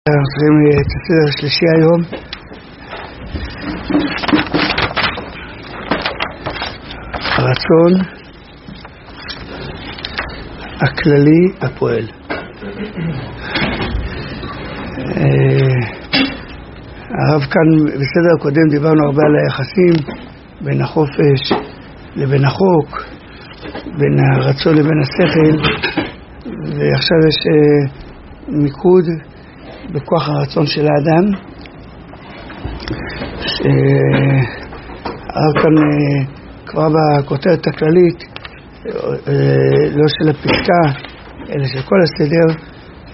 אנחנו צריכים את הסדר השלישי היום. הרצון הכללי הפועל. הרב כאן בסדר הקודם דיברנו הרבה על היחסים בין החופש לבין החוק, בין הרצון לבין השכל, ועכשיו יש מיקוד בכוח הרצון של האדם. הרב כאן כבר בכותרת הכללית, לא של הפסקה אלא של כל הסדר,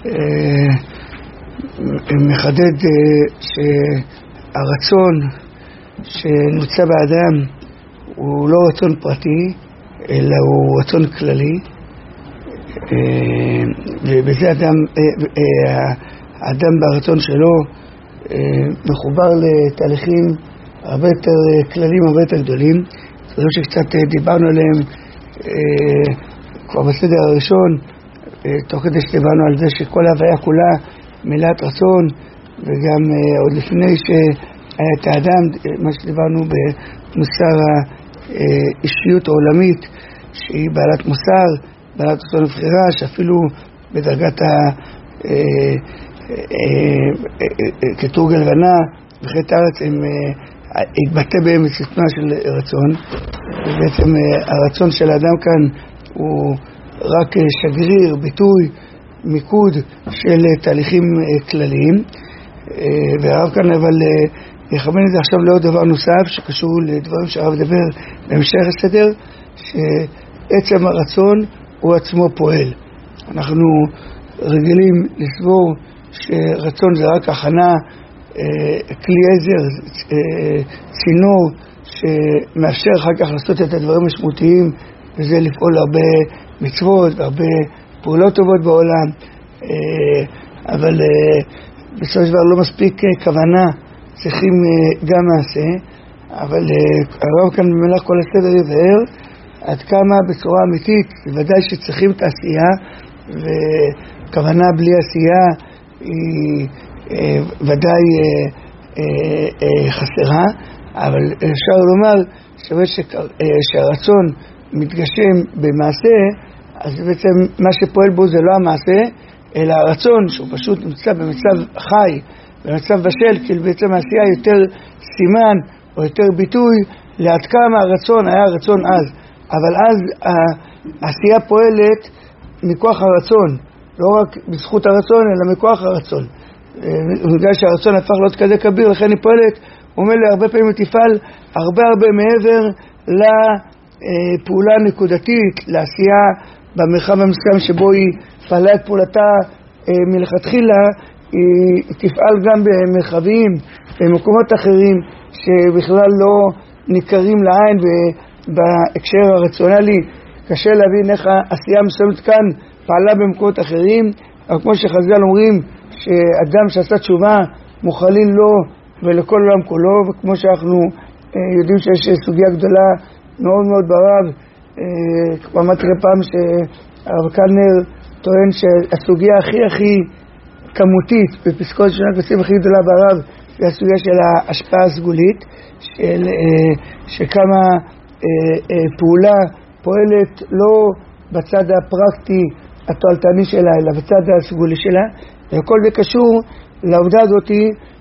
מחדד שהרצון שנמצא באדם הוא לא רצון פרטי אלא הוא רצון כללי, ובזה האדם ברצון שלו מחובר לתהליכים הרבה יותר כלליים, הרבה יותר גדולים. זה לא שקצת דיברנו עליהם כבר בסדר הראשון, תוך כדי שדיברנו על זה שכל ההוויה כולה מילת רצון, וגם עוד לפני שהיה את האדם, מה שדיברנו במוסר האישיות העולמית, שהיא בעלת מוסר, בעלת רצון ובחירה, שאפילו בדרגת כתור גלבנה וחטא הארץ הם התבטא בהם בסתמה של רצון. ובעצם הרצון של האדם כאן הוא רק שגריר, ביטוי, מיקוד של תהליכים כלליים. והרב כאן אבל יכוון את זה עכשיו לעוד דבר נוסף שקשור לדברים שהרב דבר בהמשך הסדר, שעצם הרצון הוא עצמו פועל. אנחנו רגילים לסבור שרצון זה רק הכנה, כלי עזר, צינור שמאפשר אחר כך לעשות את הדברים משמעותיים, וזה לפעול הרבה מצוות והרבה פעולות טובות בעולם, אבל בסופו של דבר לא מספיק כוונה, צריכים גם מעשה. אבל הרב כאן במהלך כל הסדר יבהר עד כמה בצורה אמיתית בוודאי שצריכים את העשייה, וכוונה בלי עשייה היא ודאי חסרה, אבל אפשר לומר שהרצון מתגשם במעשה, אז בעצם מה שפועל בו זה לא המעשה אלא הרצון, שהוא פשוט נמצא במצב חי, במצב בשל, כי בעצם העשייה יותר סימן או יותר ביטוי לעד כמה הרצון היה רצון אז. אבל אז העשייה פועלת מכוח הרצון, לא רק בזכות הרצון אלא מכוח הרצון. בגלל שהרצון הפך להיות כזה כביר, לכן היא פועלת, הוא אומר לי הרבה פעמים היא תפעל הרבה מעבר לפעולה נקודתית, לעשייה במרחב המסוים שבו היא פעלה את פעולתה מלכתחילה, היא תפעל גם במרחבים, במקומות אחרים שבכלל לא ניכרים לעין, ובהקשר הרציונלי קשה להבין איך העשייה מסוימת כאן פעלה במקומות אחרים. אבל כמו שחז"ל אומרים שאדם שעשה תשובה מוכלין לו ולכל עולם כולו, וכמו שאנחנו יודעים שיש סוגיה גדולה מאוד ברב, כבר אמרתי פעם שהרב קלנר טוען שהסוגיה הכי כמותית בפסקות שונות וסים הכי גדולה ברב היא הסוגיה של ההשפעה הסגולית, שכמה פעולה פועלת לא בצד הפרקטי התועלתני שלה אלא בצד הסגולי שלה, וכל זה קשור לעובדה הזאת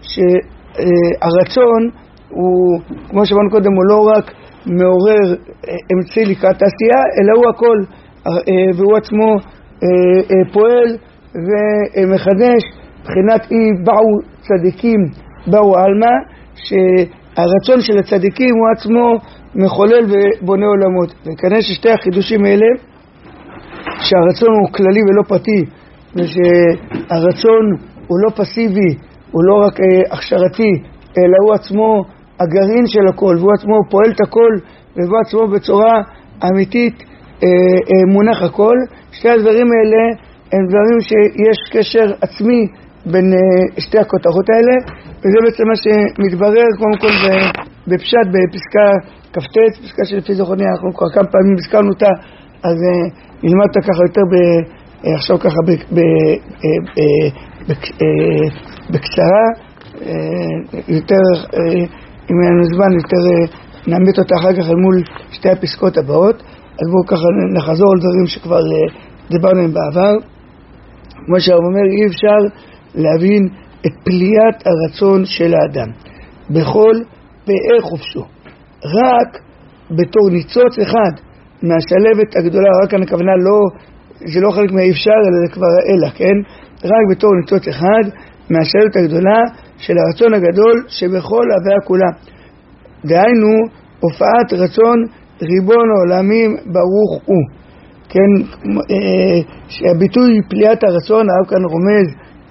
שהרצון הוא, כמו שאמרנו קודם, הוא לא רק מעורר אמצעי לקראת העשייה אלא הוא הכל, והוא עצמו פועל ומחדש. מבחינת באו צדיקים באו אלמה, שהרצון של הצדיקים הוא עצמו מחולל ובונה עולמות. וכנראה ששתי החידושים האלה, שהרצון הוא כללי ולא פרטי, ושהרצון הוא לא פסיבי, הוא לא רק הכשרתי, אלא הוא עצמו הגרעין של הכל, והוא עצמו פועל את הכל, והוא עצמו בצורה אמיתית מונח הכל. שתי הדברים האלה הם דברים שיש קשר עצמי בין שתי הכותרות האלה, וזה בעצם מה שמתברר קודם כל בפשט בפסקה כ"ט, פסקה שלפי זכרוני אנחנו כבר כמה פעמים הזכרנו אותה, אז נלמד אותה ככה יותר עכשיו ככה בקצרה, יותר, אם אין לנו זמן, יותר נעמת אותה אחר כך על מול שתי הפסקות הבאות. אז בואו ככה נחזור על דברים שכבר דיברנו עם בעבר. כמו שהרב אומר, אי אפשר להבין את פליאת הרצון של האדם בכל פאי חופשו, רק בתור ניצוץ אחד מהשלבת הגדולה. רק כאן הכוונה לא, זה לא חלק מהאי אפשר, אלא זה כבר האלה, כן? רק בתור ניצוץ אחד מהשלבת הגדולה של הרצון הגדול שבכל הוויה כולה. דהיינו, הופעת רצון ריבון העולמים ברוך הוא. כן, שהביטוי פליאת הרצון, הרב כאן רומז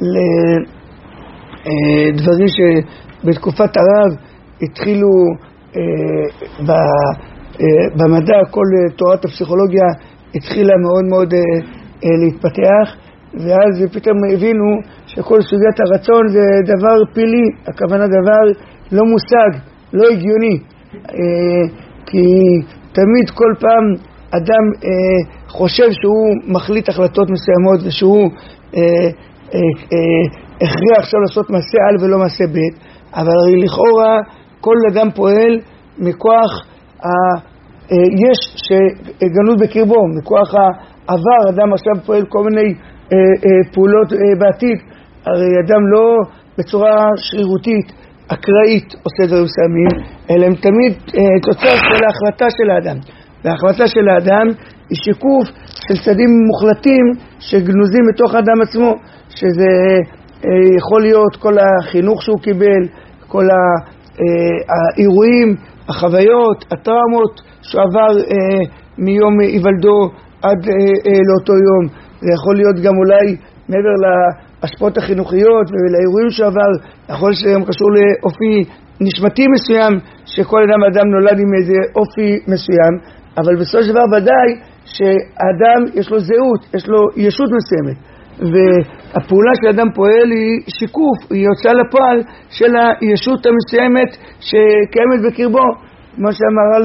לדברים שבתקופת הרב התחילו במדע, כל תורת הפסיכולוגיה התחילה מאוד מאוד להתפתח, ואז פתאום הבינו שכל סוגיית הרצון זה דבר פילי, הכוונה דבר לא מושג, לא הגיוני, כי תמיד כל פעם אדם חושב שהוא מחליט החלטות מסוימות ושהוא הכריע עכשיו לעשות מעשה א' ולא מעשה ב', אבל לכאורה כל אדם פועל מכוח יש שגנות בקרבו, מכוח העבר. אדם עכשיו פועל כל מיני פעולות בעתיד, הרי אדם לא בצורה שרירותית אקראית עושה דברים מסוימים, אלא הם תמיד תוצאה של ההחלטה של האדם, וההחלטה של האדם היא שיקוף של צדים מוחלטים שגנוזים מתוך האדם עצמו, שזה יכול להיות כל החינוך שהוא קיבל, כל האירועים, החוויות, הטראומות שהוא עבר מיום היוולדו עד לאותו יום. זה יכול להיות גם אולי מעבר להשפעות החינוכיות ולאירועים שהוא עבר, יכול להיות שגם קשור לאופי נשמתי מסוים, שכל אדם נולד עם איזה אופי מסוים, אבל בסופו של דבר ודאי שהאדם יש לו זהות, יש לו ישות מסוימת, והפעולה של האדם פועל היא שיקוף, היא הוצאה לפועל של הישות המסוימת שקיימת בקרבו. כמו שהמהר"ל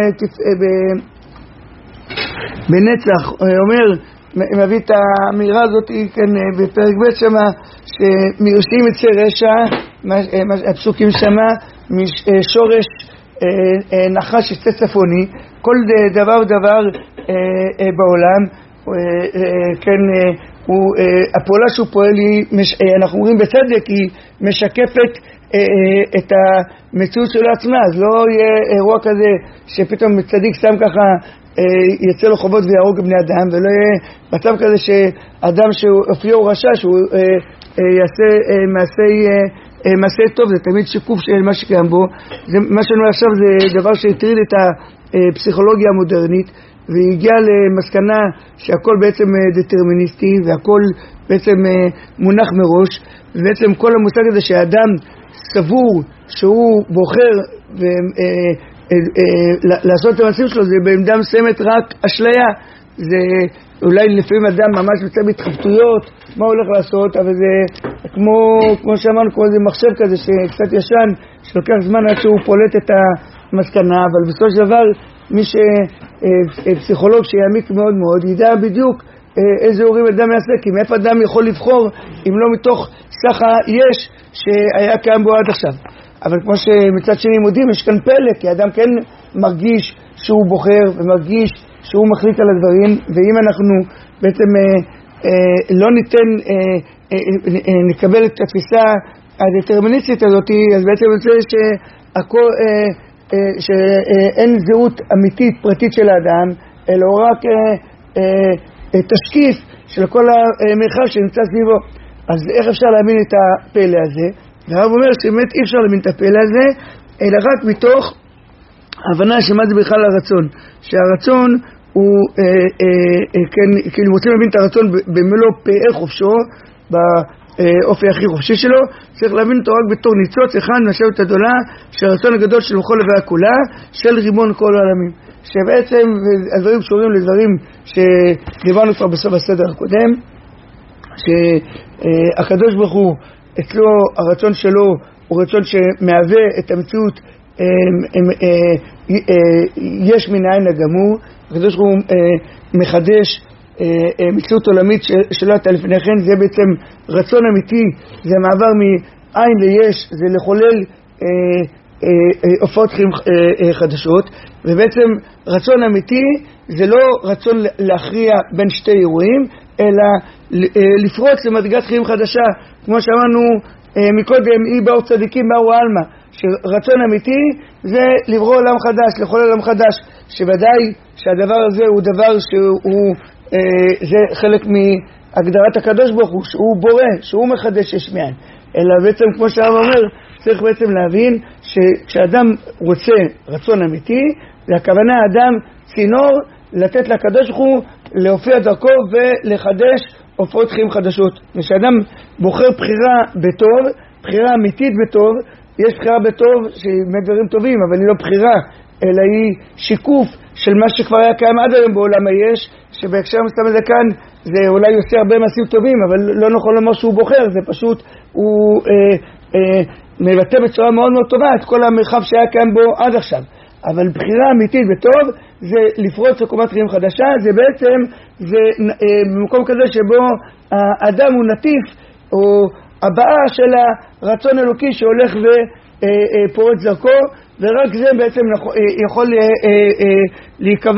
בנצח אומר, מביא את האמירה הזאת כן, בפרק ב' שמה, שמרשים יצא רשע, הפסוקים שמה, משורש נחש יצא צפוני. כל דבר ודבר בעולם, כן, הפעולה שהוא פועל היא, אנחנו אומרים בצדק, היא משקפת את המציאות שלו עצמה. אז לא יהיה אירוע כזה שפתאום צדיק סתם ככה יצא לו חובות ויהרוג בני אדם, ולא יהיה מצב כזה שאדם שאופיו רשע שהוא יעשה מעשה טוב. זה תמיד שיקוף של מה שקיים בו. מה שאני עכשיו זה דבר שהטריד את הפסיכולוגיה המודרנית, והגיע למסקנה שהכל בעצם דטרמיניסטי והכל בעצם מונח מראש, ובעצם כל המושג הזה שהאדם סבור שהוא בוחר לעשות את המעשים שלו, זה בעמדה מסוימת רק אשליה. זה אולי לפעמים אדם ממש מצא בהתחבטויות מה הולך לעשות, אבל זה כמו שאמרנו, כמו איזה מחשב כזה שקצת ישן, שלוקח זמן עד שהוא פולט את המסקנה, אבל בסופו של דבר מי שפסיכולוג שיעמיק מאוד מאוד ידע בדיוק איזה הורים אדם יעשה, כי מאיפה אדם יכול לבחור אם לא מתוך סך היש שהיה קיים בו עד עכשיו. אבל כמו שמצד שני מודים, יש כאן פלא, כי אדם כן מרגיש שהוא בוחר ומרגיש שהוא מחליט על הדברים, ואם אנחנו בעצם לא נקבל את התפיסה הדטרמיניסטית הזאת, אז בעצם זה שאין זהות אמיתית פרטית של האדם, אלא רק תשקיף של כל המרחב שנמצא סביבו. אז איך אפשר להאמין את הפלא הזה? והרב אומר שבאמת אי אפשר להאמין את הפלא הזה, אלא רק מתוך הבנה שמה זה בכלל הרצון. שהרצון הוא, כאילו רוצים להבין את הרצון במלוא פאי חופשו, באופי הכי חופשי שלו, צריך להבין אותו רק בתור ניצוץ אחד מהשלבת הגדולה של הרצון הגדול של בכל הוויה כולה, של ריבון כל העולמים. שבעצם הדברים קשורים לדברים שדיברנו כבר בסוף הסדר הקודם, שהקדוש ברוך הוא אצלו הרצון שלו הוא רצון שמהווה את המציאות יש מן העין הגמור. הקדוש ברוך הוא מחדש מציאות עולמית שלא הייתה לפני כן. זה בעצם רצון אמיתי, זה מעבר מעין ליש, זה לחולל הופעות חיים חדשות. ובעצם רצון אמיתי זה לא רצון להכריע בין שתי אירועים, אלא לפרוץ למדרגת חיים חדשה. כמו שאמרנו מקודם, אי באור צדיקים באור העלמא, שרצון אמיתי זה לברוא עולם חדש, לחולל עולם חדש, שוודאי שהדבר הזה הוא דבר שהוא זה חלק מהגדרת הקדוש ברוך הוא, שהוא בורא, שהוא מחדש יש מאין. אלא בעצם כמו שהרב אומר, צריך בעצם להבין שכשאדם רוצה רצון אמיתי, זה הכוונה האדם צינור לתת לקדוש ברוך הוא להופיע דרכו ולחדש הופעות חיים חדשות. כשאדם בוחר בחירה בטוב, בחירה אמיתית בטוב, יש בחירה בטוב שהיא דברים טובים, אבל היא לא בחירה, אלא היא שיקוף של מה שכבר היה קיים עד היום בעולם היש, שבהקשר מסתם הזה כאן זה אולי עושה הרבה מעשים טובים, אבל לא נכון לומר שהוא בוחר, זה פשוט הוא מבטא בצורה מאוד מאוד טובה את כל המרחב שהיה קיים בו עד עכשיו. אבל בחירה אמיתית וטוב זה לפרוץ לקומת חיים חדשה, זה בעצם זה במקום כזה שבו האדם הוא נטיף או הבאה של הרצון אלוקי שהולך ופורץ דרכו, ורק זה בעצם יכול להיקבע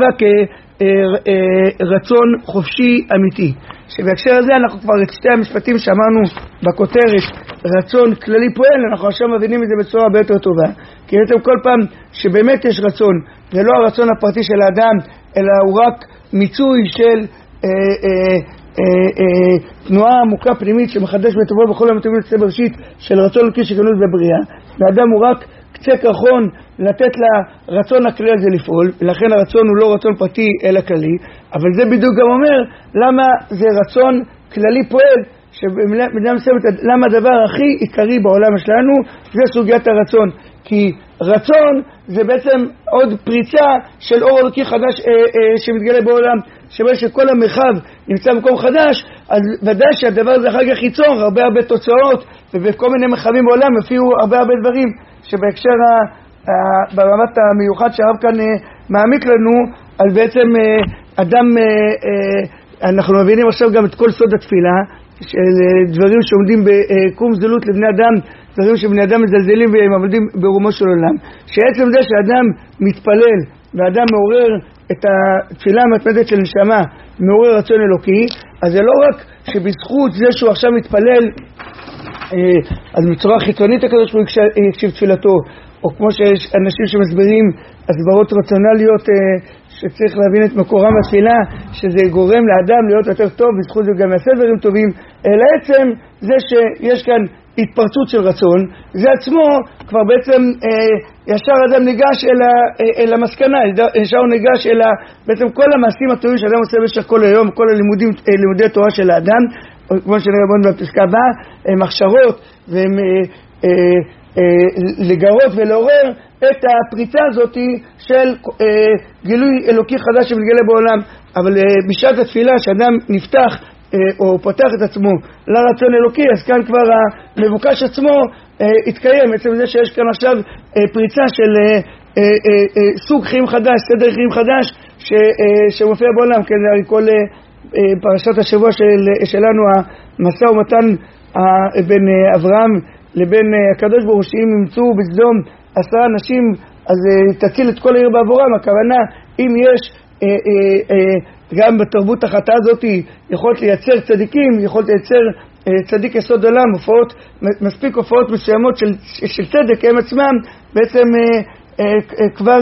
כרצון חופשי אמיתי. שבהקשר הזה אנחנו כבר את שתי המשפטים שאמרנו בכותרת רצון כללי פועל, אנחנו עכשיו מבינים את זה בצורה הרבה יותר טובה. כי בעצם כל פעם שבאמת יש רצון, זה לא הרצון הפרטי של האדם, אלא הוא רק מיצוי של תנועה עמוקה פנימית שמחדש בטובו בכל המטובים לצא בראשית של רצון אלוקי שכנוז בבריאה. והאדם הוא רק קצה קרחון לתת לרצון הכללי הזה לפעול, ולכן הרצון הוא לא רצון פרטי אלא כללי. אבל זה בדיוק גם אומר למה זה רצון כללי פועל, שבמידה מסוימת למה הדבר הכי עיקרי בעולם שלנו זה סוגיית הרצון. כי רצון זה בעצם עוד פריצה של אור אלוקי חדש שמתגלה בעולם, שבא שכל המרחב נמצא במקום חדש, אז ודאי שהדבר הזה אחר כך ייצור הרבה תוצאות, ובכל מיני מרחבים בעולם יופיעו הרבה דברים, שבהקשר במבט המיוחד שהרב כאן מעמיק לנו על בעצם אדם, אנחנו מבינים עכשיו גם את כל סוד התפילה, של דברים שעומדים בקום זלות לבני אדם, דברים שבני אדם מזלזלים והם עומדים ברומו של עולם, שעצם זה שאדם מתפלל ואדם מעורר את התפילה המתמדת של נשמה, מעורר רצון אלוקי, אז זה לא רק שבזכות זה שהוא עכשיו מתפלל אז בצורה חיצונית הקדוש ברוך הוא יקשיב תפילתו, או כמו שיש אנשים שמסבירים הסברות רציונליות שצריך להבין את מקורם בתפילה, שזה גורם לאדם להיות יותר טוב, בזכות זה גם יעשה דברים טובים, אלא עצם זה שיש כאן התפרצות של רצון, זה עצמו כבר בעצם ישר אדם ניגש אל המסקנה, ישר הוא ניגש אל בעצם כל המעשים הטובים שאדם עושה במשך כל היום, כל לימודי תורה של האדם, כמו שנראה בנו בפסקה הבאה, הם הכשרות והם לגרות ולעורר את הפריצה הזאת של גילוי אלוקי חדש שמתגלה בעולם. אבל בשעת התפילה שאדם נפתח או פותח את עצמו לרצון אלוקי, אז כאן כבר המבוקש עצמו התקיים, בעצם זה שיש כאן עכשיו פריצה של סוג חיים חדש, סדר חיים חדש שמופיע בעולם. כן, הרי כל פרשת השבוע שלנו, המשא ומתן בין אברהם לבין הקדוש ברוך הוא, שאם ימצאו בסדום 10 אנשים אז תציל את כל העיר בעבורם. הכוונה, אם יש גם בתרבות החטאה הזאת יכולת לייצר צדיקים, יכולת לייצר צדיק יסוד עולם, מספיק הופעות מסוימות של צדק, הם עצמם בעצם כבר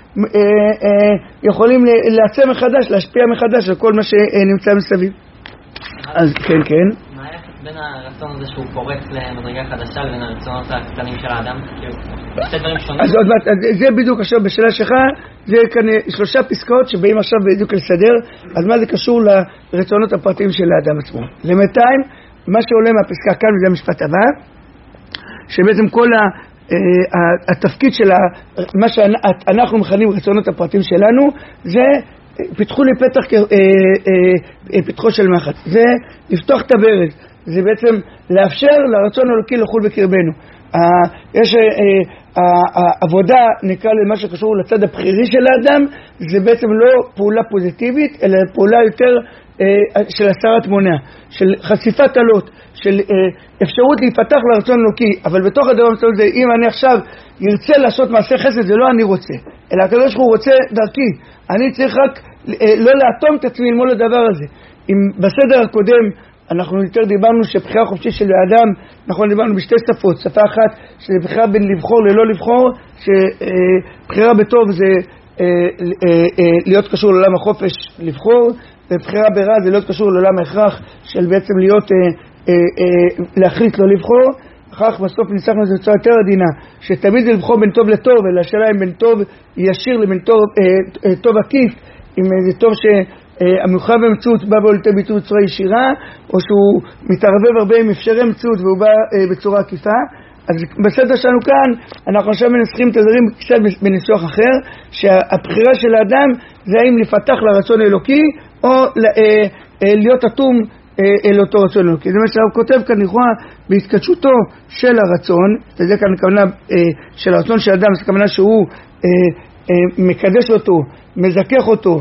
יכולים לעצם מחדש, להשפיע מחדש על כל מה שנמצא מסביב. אז כן. מה היחס בין הרצון הזה שהוא פורץ למדרגה חדשה לבין הרצונות הקטנים של האדם? שתי דברים שונים? אז עוד מעט, זה בדיוק עכשיו בשאלה שלך, זה כאן 3 פסקאות שבאים עכשיו בדיוק לסדר, אז מה זה קשור לרצונות הפרטיים של האדם עצמו? למתיים, מה שעולה מהפסקה כאן, וזה המשפט הבא, שבעצם כל התפקיד של מה שאנחנו מכנים רצונות הפרטיים שלנו, זה פיתחו לי פתחו של מחט, זה לפתוח את הברז, זה בעצם לאפשר לרצון אלוקי לחול בקרבנו. יש העבודה נקרא למה שקשור לצד הבחירי של האדם, זה בעצם לא פעולה פוזיטיבית אלא פעולה יותר של הסרת מונע, של חשיפת עלות, של אפשרות להיפתח לרצון אלוקי. אבל בתוך הדבר מסוים זה, אם אני עכשיו ירצה לעשות מעשה חסד, זה לא אני רוצה, אלא הקדוש ברוך הוא רוצה דרכי. אני צריך רק לא לאטום את עצמי ללמוד לדבר הזה. אם בסדר הקודם אנחנו יותר דיברנו שבחירה חופשית של האדם, אנחנו דיברנו בשתי שפות, שפה אחת שזה בחירה בין לבחור ללא לבחור, שבחירה בטוב זה להיות קשור לעולם החופש לבחור, ובחירה ברע זה להיות קשור לעולם ההכרח של בעצם להיות להחליט לא לבחור. אחר כך בסוף ניסחנו את זה בצורה יותר עדינה, שתמיד זה לבחור בין טוב לטוב, אלא השאלה אם בין טוב ישיר לבין טוב עקיף, אם זה טוב שהמיוחד במציאות בא בו לידי ביטוי בצורה ישירה, או שהוא מתערבב הרבה עם אפשרי מציאות והוא בא בצורה עקיפה. אז בסדר שלנו כאן אנחנו עכשיו מנסחים את הדברים קצת בניסוח אחר, שהבחירה של האדם זה האם לפתח לרצון אלוקי או להיות אטום אל אותו רצון אלוקי. זה מה שהרב כותב כאן, לכאורה בהתקדשותו של הרצון, וזה כאן הכוונה של הרצון של האדם, זה הכוונה שהוא מקדש אותו, מזכך אותו,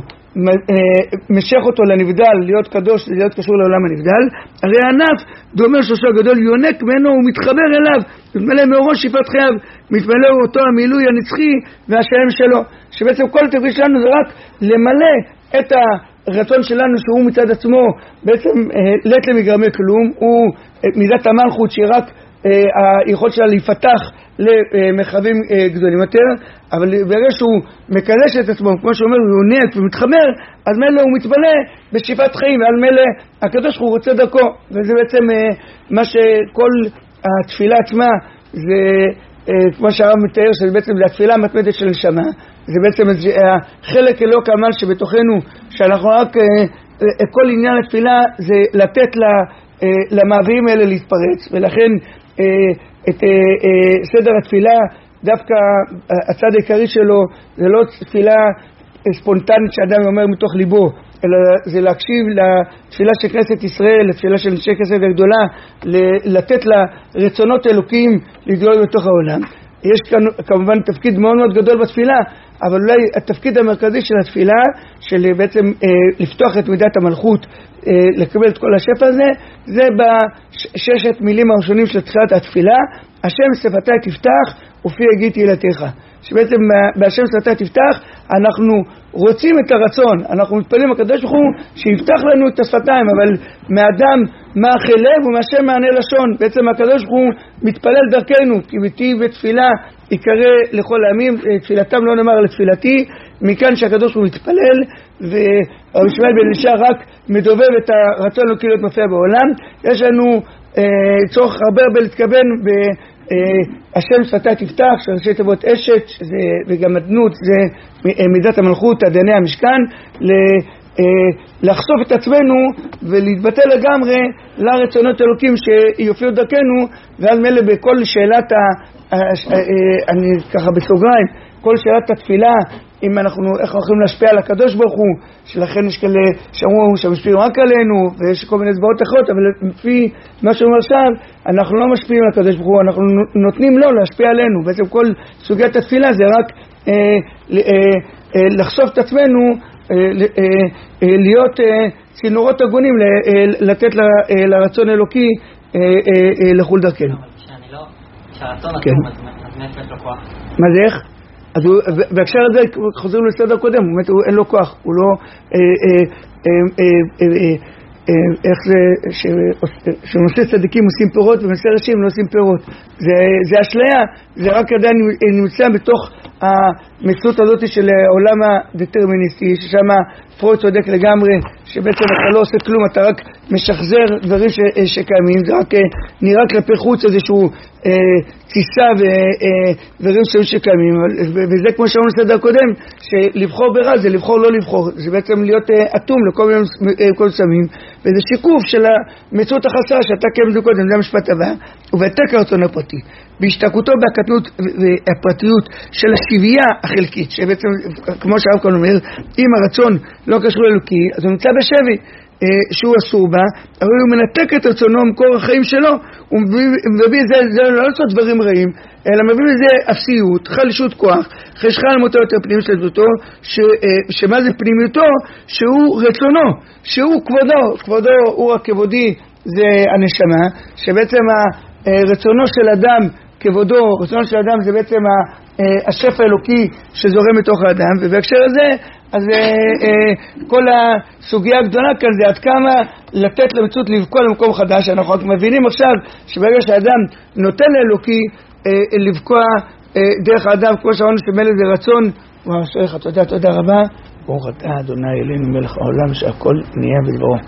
משך אותו לנבדל, להיות קדוש, להיות קשור לעולם הנבדל. הרי הענף דומה שושו הגדול יונק ממנו ומתחבר אליו, מתמלא מאורו שפת חייו, מתמלא אותו המילוי הנצחי והשלם שלו, שבעצם כל התפקיד שלנו זה רק למלא את הרצון שלנו שהוא מצד עצמו בעצם לית למגרמי כלום, הוא מידת המלכות שהיא רק היכולת שלה להיפתח למרחבים גדולים יותר, אבל ברגע שהוא מקדש את עצמו, כמו שאומר, הוא יונק ומתחבר, אז מלא הוא מתבלה בשאיפת חיים, ועל מלא הקדוש הוא רוצה דרכו. וזה בעצם מה שכל התפילה עצמה, זה כמו שהרב מתאר, שזה בעצם התפילה המתמדת של נשמה, זה בעצם חלק אלוק העמל שבתוכנו, שאנחנו רק, כל עניין התפילה זה לתת למעבירים האלה להתפרץ, ולכן את סדר התפילה, דווקא הצד העיקרי שלו זה לא תפילה ספונטנית שאדם אומר מתוך ליבו, אלא זה להקשיב לתפילה של כנסת ישראל, לתפילה של אנשי כנסת הגדולה, לתת לרצונות אלוקים לגדול בתוך העולם. יש כאן כמובן תפקיד מאוד מאוד גדול בתפילה, אבל אולי התפקיד המרכזי של התפילה, של בעצם לפתוח את מידת המלכות, לקבל את כל השפע הזה, זה בששת מילים הראשונים של תחילת התפילה, השם שפתי תפתח ופי יגיד תהילתך. שבעצם בהשם שפתי תפתח אנחנו רוצים את הרצון, אנחנו מתפללים הקדוש ברוך הוא שיפתח לנו את השפתיים, אבל מאדם מאכל לב ומהשם מענה לשון. בעצם הקדוש ברוך הוא מתפלל דרכנו, כי ביתי בתפילה יקרא לכל העמים, תפילתם לא נאמר לתפילתי, מכאן שהקדוש ברוך הוא מתפלל, ורבי שמואל בן אלישע רק מדובב את הרצון אלוקי להיות מופיע בעולם. יש לנו צורך הרבה להתכוון השם שפתי תפתח, שראשי תיבות אשת וגם אדנות, זה מידת המלכות, אדני המשכן, לחשוף את עצמנו ולהתבטא לגמרי לרצונות אלוקים שיופיעו דרכנו. ואז מלא בכל שאלת אני ככה בסוגריים, כל שאלת התפילה, אם אנחנו, איך אנחנו יכולים להשפיע על הקדוש ברוך הוא, שלכן יש כאלה שאמרו שמשפיעים רק עלינו, ויש כל מיני הסברות אחרות, אבל לפי מה שאומר עכשיו, אנחנו לא משפיעים על הקדוש ברוך הוא, אנחנו נותנים לו להשפיע עלינו. בעצם כל סוגיית התפילה זה רק לחשוף את עצמנו, להיות צינורות הגונים, לתת לרצון אלוקי לחול דרכנו. שהרצון עצום, אז מאיפה יש לו כוח? מה זה איך? אז בהקשר הזה חוזרים לסדר קודם, הוא באמת אין לו כוח, הוא לא איך זה שנושא צדיקים עושים פירות ונושא רשעים לא עושים פירות. זה אשליה, זה רק עדיין נמצא בתוך המציאות הזאת של העולם הדטרמיניסטי, ששם פרויד צודק לגמרי, שבעצם אתה לא עושה כלום, אתה רק משחזר דברים שקיימים, זה רק נראה כלפי חוץ איזשהו תסיסה ודברים שקיימים. וזה כמו שאמרנו בסדר קודם, שלבחור ברע זה לבחור לא לבחור, זה בעצם להיות אטום לכל מיני סמים, וזה שיקוף של המציאות החסרה שאתה קיים קודם, זה המשפט הבא. ובהעתק הרצון הפרטי, בהשתקעותו בהקטנות והפרטיות של השבייה החלקית, שבעצם כמו שהרב כאן אומר, אם הרצון לא קשור לאלוקי אז הוא נמצא בשבי, שהוא אסור בה, אבל הוא מנתק את רצונו ממקור החיים שלו, הוא מביא את זה לא לעשות דברים רעים, אלא מביא לזה אפסיות, חלישות כוח, חשכה למותו יותר פנימיות שלדותו, שמה זה פנימיותו? שהוא רצונו, שהוא כבודו הוא הכבודי, זה הנשמה, שבעצם רצונו של אדם כבודו, רצונו של אדם זה בעצם השפע האלוקי שזורם מתוך האדם, ובהקשר הזה, אז כל הסוגיה הגדולה כאן זה עד כמה לתת למציאות לבקוע למקום חדש. אנחנו רק מבינים עכשיו שברגע שהאדם נותן לאלוקי לבקוע דרך האדם, כמו שאמרנו שמלך זה רצון, וואו, תודה רבה, ברוך אתה אדוני אלינו מלך העולם שהכל נהיה בדברו.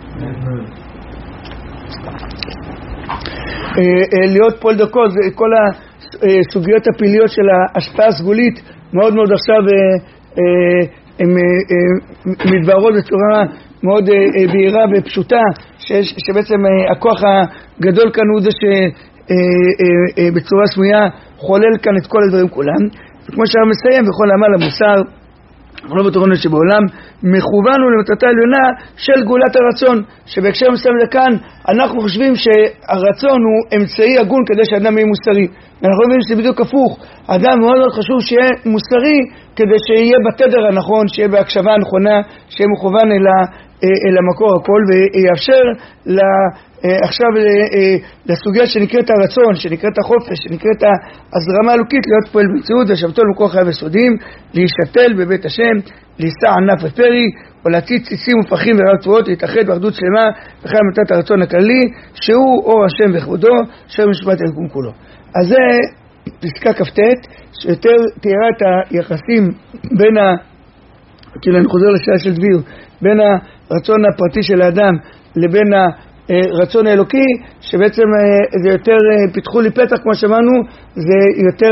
להיות פועל דרכו, כל הסוגיות הפעיליות של ההשפעה הסגולית מאוד מאוד עכשיו הן מתבהרות בצורה מאוד בהירה ופשוטה, שבעצם הכוח הגדול כאן הוא זה שבצורה סמויה חולל כאן את כל הדברים כולם. וכמו שהרב מסיים, בכל עמל המוסר לא בתורנו שבעולם מכוון הוא למטרתה העליונה של גאולת הרצון, שבהקשר מסוים לכאן אנחנו חושבים שהרצון הוא אמצעי הגון כדי שאדם יהיה מוסרי, ואנחנו מבינים שזה בדיוק הפוך. האדם מאוד מאוד חשוב שיהיה מוסרי כדי שיהיה בתדר הנכון, שיהיה בהקשבה הנכונה, שיהיה מכוון אל המקור הכל, ויאפשר עכשיו לסוגיה שנקראת הרצון, שנקראת החופש, שנקראת הזרמה האלוקית, להיות פועל במציאות ושבתו למקור חייו יסודיים, להישתל בבית השם, לישא ענף ופרי, או להציץ ציצים ופחים ורב צבועות, להתאחד באחדות שלמה וחי מתת הרצון הכללי, שהוא אור השם וכבודו, אשר משפט היקום כולו. אז זה פסקה כ"ט, שיותר תיארה את היחסים בין כאילו אני חוזר לשאלה של דביר, בין הרצון הפרטי של האדם לבין הרצון האלוקי, שבעצם זה יותר, פיתחו לי פתח כמו שאמרנו, זה יותר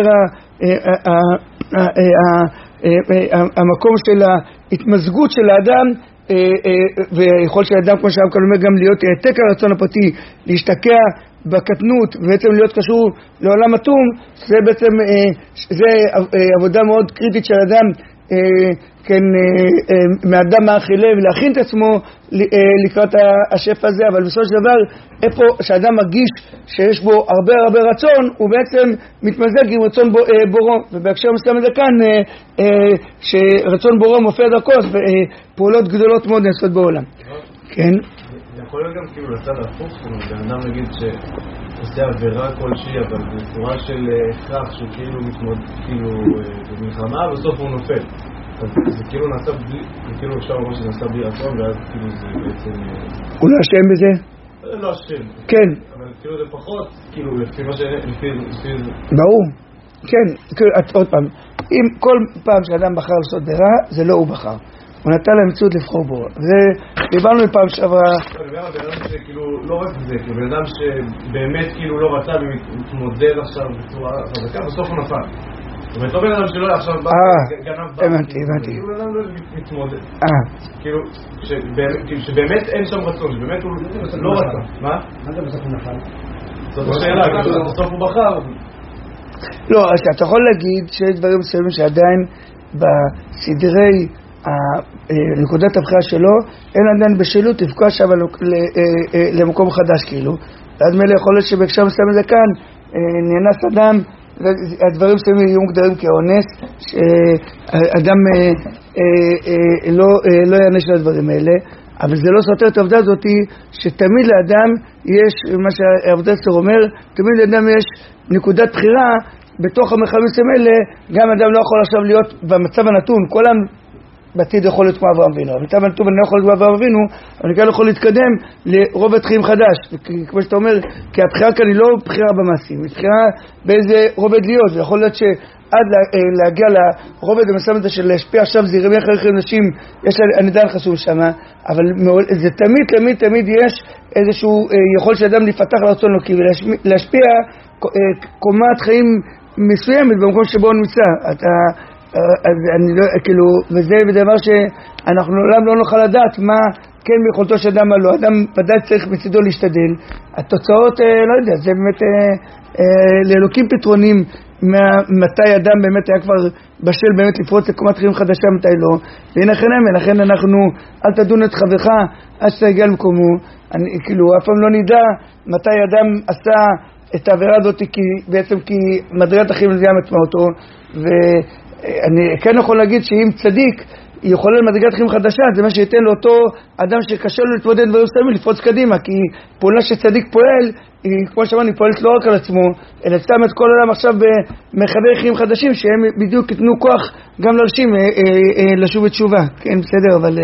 המקום של ההתמזגות של האדם, ויכול של האדם כמו שהרב כאן אומר גם להיות העתק הרצון הפרטי, להשתקע בקטנות ובעצם להיות קשור לעולם אטום. זה בעצם זה עבודה מאוד קריטית של אדם, כן, מאדם מאכילה ולהכין את עצמו לקראת השפע הזה. אבל בסופו של דבר איפה שאדם מרגיש שיש בו הרבה רצון, הוא בעצם מתמזג עם רצון בורו, ובהקשר מסוים הזה כאן שרצון בורו מופיע דרכו, ופעולות גדולות מאוד נעשות בעולם. כן, יכול להיות גם כאילו לצד הפוך, בן אדם נגיד שעושה עבירה כלשהי אבל בצורה של הכרח שהוא כאילו מתמודד כאילו במלחמה ובסוף הוא נופל, אז זה כאילו נעשה בלי, כאילו אפשר לומר שזה נעשה בלי רצון, ואז כאילו זה בעצם הוא לא אשם בזה? לא אשם, כן, אבל כאילו זה פחות כאילו לפי מה לפי ברור, כן, עוד פעם, אם כל פעם שאדם בחר לעשות עבירה זה לא הוא בחר, הוא נתן למציאות לבחור בו. ודיברנו לפעם שעברה, בן אדם שכאילו לא רק זה, כי בן אדם שבאמת כאילו לא רצה ומתמודד עכשיו בצורה חזקה, בסוף הוא נפל. זאת אומרת, לא בן אדם שלא עכשיו גנב בא, הבנתי. כאילו בן אדם לא מתמודד, כאילו שבאמת אין שם רצון, שבאמת הוא לא רצה. מה זה בסוף הוא נפל? זאת השאלה, בסוף הוא בחר. לא, אז אתה יכול להגיד שיש דברים מסוימים שעדיין בסדרי נקודת הבחירה שלו אין עדיין בשלות לבקוע שם למקום חדש כאילו, ועד מלא יכול להיות שבהקשר מסוים הזה כאן נאנס אדם, הדברים מסוימים יהיו מוגדרים כאונס, שאדם לא יענש לדברים האלה, אבל זה לא סותר את העובדה הזאת שתמיד לאדם יש, מה שהעבודה סר אומר, תמיד לאדם יש נקודת בחירה בתוך המרחבים האלה. גם אדם לא יכול עכשיו להיות במצב הנתון, כל בעתיד יכול להיות כמו אברהם אבינו, במצב הנתון אני לא יכול להיות כמו אברהם אבינו, אבל אני כאן יכול להתקדם לרובד חיים חדש, כמו שאתה אומר, כי הבחירה כאן היא לא בחירה במעשים, היא בחירה באיזה רובד להיות, ויכול להיות שעד להגיע לרובד המסוים הזה של להשפיע עכשיו זרמי אחרי נשים, יש עדיין חשוב שם, אבל זה תמיד יש איזשהו יכול שאדם לפתח לרצון אלוקי ולהשפיע קומת חיים מסוימת במקום שבו הוא נמצא. אז אני לא, כאילו, וזה בדבר שאנחנו לעולם לא נוכל לדעת מה כן ביכולתו של אדם, מה לא. אדם ודאי צריך בצדו להשתדל. התוצאות, לא יודע, זה באמת לאלוקים פתרונים מתי אדם באמת היה כבר בשל באמת לפרוץ לקומת חיים חדשה, מתי לא. ולכן אנחנו, אל תדון את חברך עד שתגיע למקומו. כאילו אף פעם לא נדע מתי אדם עשה את העבירה הזאת, בעצם כי מדרגת החיים נזיעה מטמעותו. ואני כן יכול להגיד שאם צדיק יכול למדרגת חיים חדשה, זה מה שייתן לאותו אדם שקשה לו להתמודד דברים מסוימים לפרוץ קדימה, כי פעולה שצדיק פועל היא, כמו שאמרנו, היא פועלת לא רק על עצמו, אלא שם את כל העולם עכשיו במחווי חיים חדשים, שהם בדיוק ייתנו כוח גם לאנשים לשוב בתשובה. כן, בסדר, אבל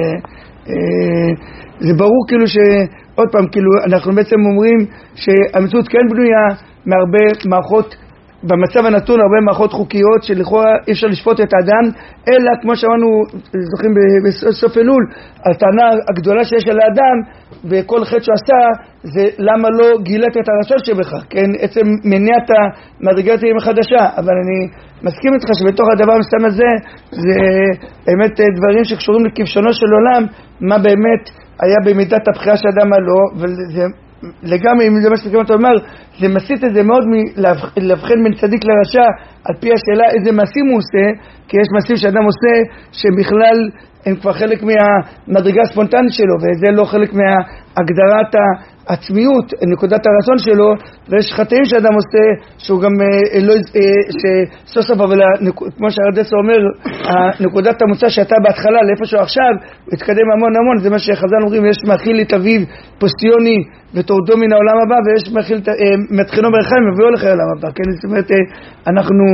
זה ברור כאילו שעוד פעם, כאילו אנחנו בעצם אומרים שהמציאות כן בנויה מהרבה מערכות, במצב הנתון הרבה מערכות חוקיות שלכאורה אי אפשר לשפוט את האדם, אלא כמו שאמרנו, זוכרים בסוף אלול, הטענה הגדולה שיש על האדם וכל חטא שהוא עשה זה למה לא גילת את הרצון שבך, כן, עצם מניעת המדרגת החיים החדשה. אבל אני מסכים איתך שבתוך הדבר המסוים הזה זה באמת דברים שקשורים לכבשונו של עולם, מה באמת היה במידת הבחירה של האדם הלא, וזה לגמרי, אם זה מה שכם אתה אומר, זה מסית את זה מאוד להבחן בין צדיק לרשע על פי השאלה איזה מעשים הוא עושה, כי יש מעשים שאדם עושה שבכלל הם כבר חלק מהמדרגה הספונטנית שלו, וזה לא חלק מהגדרת העצמיות, נקודת הרצון שלו. ויש חטאים שאדם עושה שהוא גם לא, שסוף סוף, אבל כמו שהרדסו אומר, נקודת המוצא שאתה בהתחלה לאיפשהו עכשיו התקדם המון המון, זה מה שחז"ל אומרים, יש מאכיל את אביו פוסטיוני ותורדו מן העולם הבא, ויש מתחינו ברחיים מביאו לך לעולם הבא. כן, זאת אומרת, אנחנו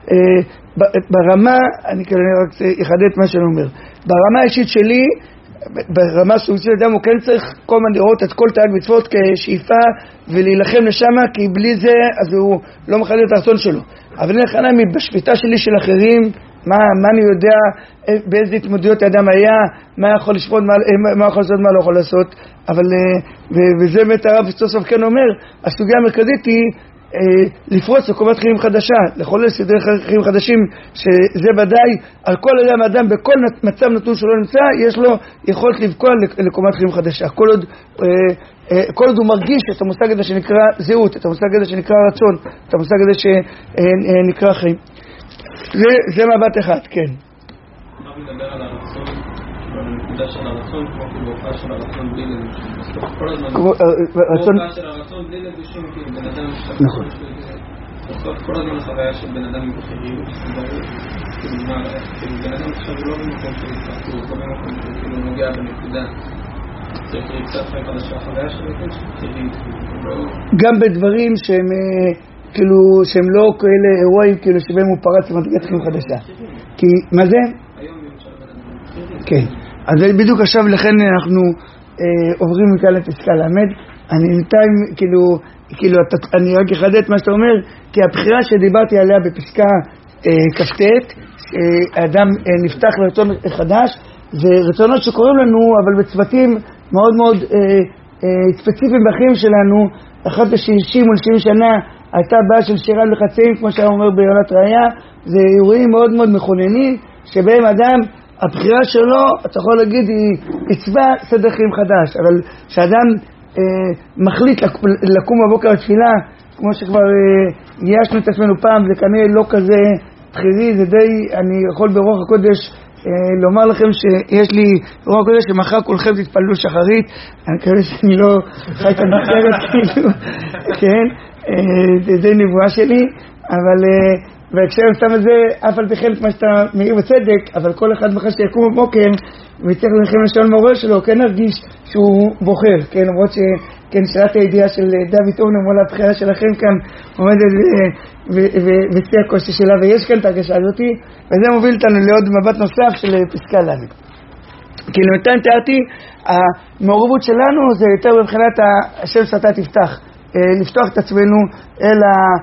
ברמה, אני רק אחדד מה שאני אומר, ברמה האישית שלי, ברמה סוגצית אדם הוא כן צריך כל הזמן לראות את כל תרי"ג מצוות כשאיפה ולהילחם לשמה, כי בלי זה אז הוא לא מחלל את הרצון שלו. אבל אני בשפיטה שלי של אחרים, מה אני יודע, באיזה התמודדויות האדם היה, מה יכול לשפוט, מה יכול לעשות, מה לא יכול לעשות. אבל וזה באמת הרב סוף כן אומר, הסוגיה המרכזית היא לפרוץ לקומת חיים חדשה, לחולל סדרי חיים חדשים, שזה ודאי על כל אדם בכל מצב נתון שלא נמצא, יש לו יכולת לבקוע לקומת חיים חדשה. כל עוד הוא מרגיש את המושג הזה שנקרא זהות, את המושג הזה שנקרא רצון, את המושג הזה שנקרא חיים. זה מבט אחד, כן. מה מדבר על הרצון, בנקודה של הרצון, כמו כאילו הופעה של הרצון בלי לבושים. כל הזמן, הופעה של הרצון בלי לבושים, כאילו בן אדם נכון. בסוף כל הזמן החוויה של בן אדם מבחיריות, כאילו בן אדם עכשיו לא במקום של התפתחות, לא במקום של כאילו נוגע בנקודה. צריך קצת חיים חדשה, החוויה של מבחיריות. גם בדברים שהם כאילו שהם לא כאלה אירועים כאילו שבהם הוא פרץ למדרגת חיים חדשה. כי מה זה? כן, אז בדיוק עכשיו לכן אנחנו עוברים מכאן לפסקה למד. אני נתיים כאילו אני רק אחדד מה שאתה אומר, כי הבחירה שדיברתי עליה בפסקה כ"ט, האדם נפתח לרצון חדש, זה רצונות שקוראים לנו אבל בצוותים מאוד מאוד ספציפיים בחיים שלנו. אחת ה-60 או 70 שנה הייתה בעיה של שירת לחצאים, כמו שאני אומר ביונת ראיה. זה אירועים מאוד מאוד מכוננים שבהם אדם, הבחירה שלו, אתה יכול להגיד, היא עיצבה סדר חיים חדש. אבל כשאדם מחליט לקום בבוקר לתפילה, כמו שכבר גיישנו את עצמנו פעם, זה כנראה לא כזה בחירי, זה די, אני יכול ברוח הקודש לומר לכם שיש לי רוח הקודש שמחר כולכם תתפללו שחרית. אני מקווה שאני לא חי את הנבחרת כאילו, כן, זה די נבואה שלי. אבל בהקשר סתם הזה, אף על פי חלק מה שאתה מעיר בצדק, אבל כל אחד בכלל שיקום בבוקר וצריך לכם לשאול מהרוע שלו, כן נרגיש שהוא בוחר, כן, למרות שכן שאלת הידיעה של דוד אורנם מול הבחירה שלכם כאן עומדת בשיא הקושי שלה, ויש כאן את הרגשה הזאת, וזה מוביל אותנו לעוד מבט נוסף של פסקה לנו. כאילו נתן תיארתי, המעורבות שלנו זה יותר מבחינת השם שאתה תפתח, לפתוח את עצמנו אל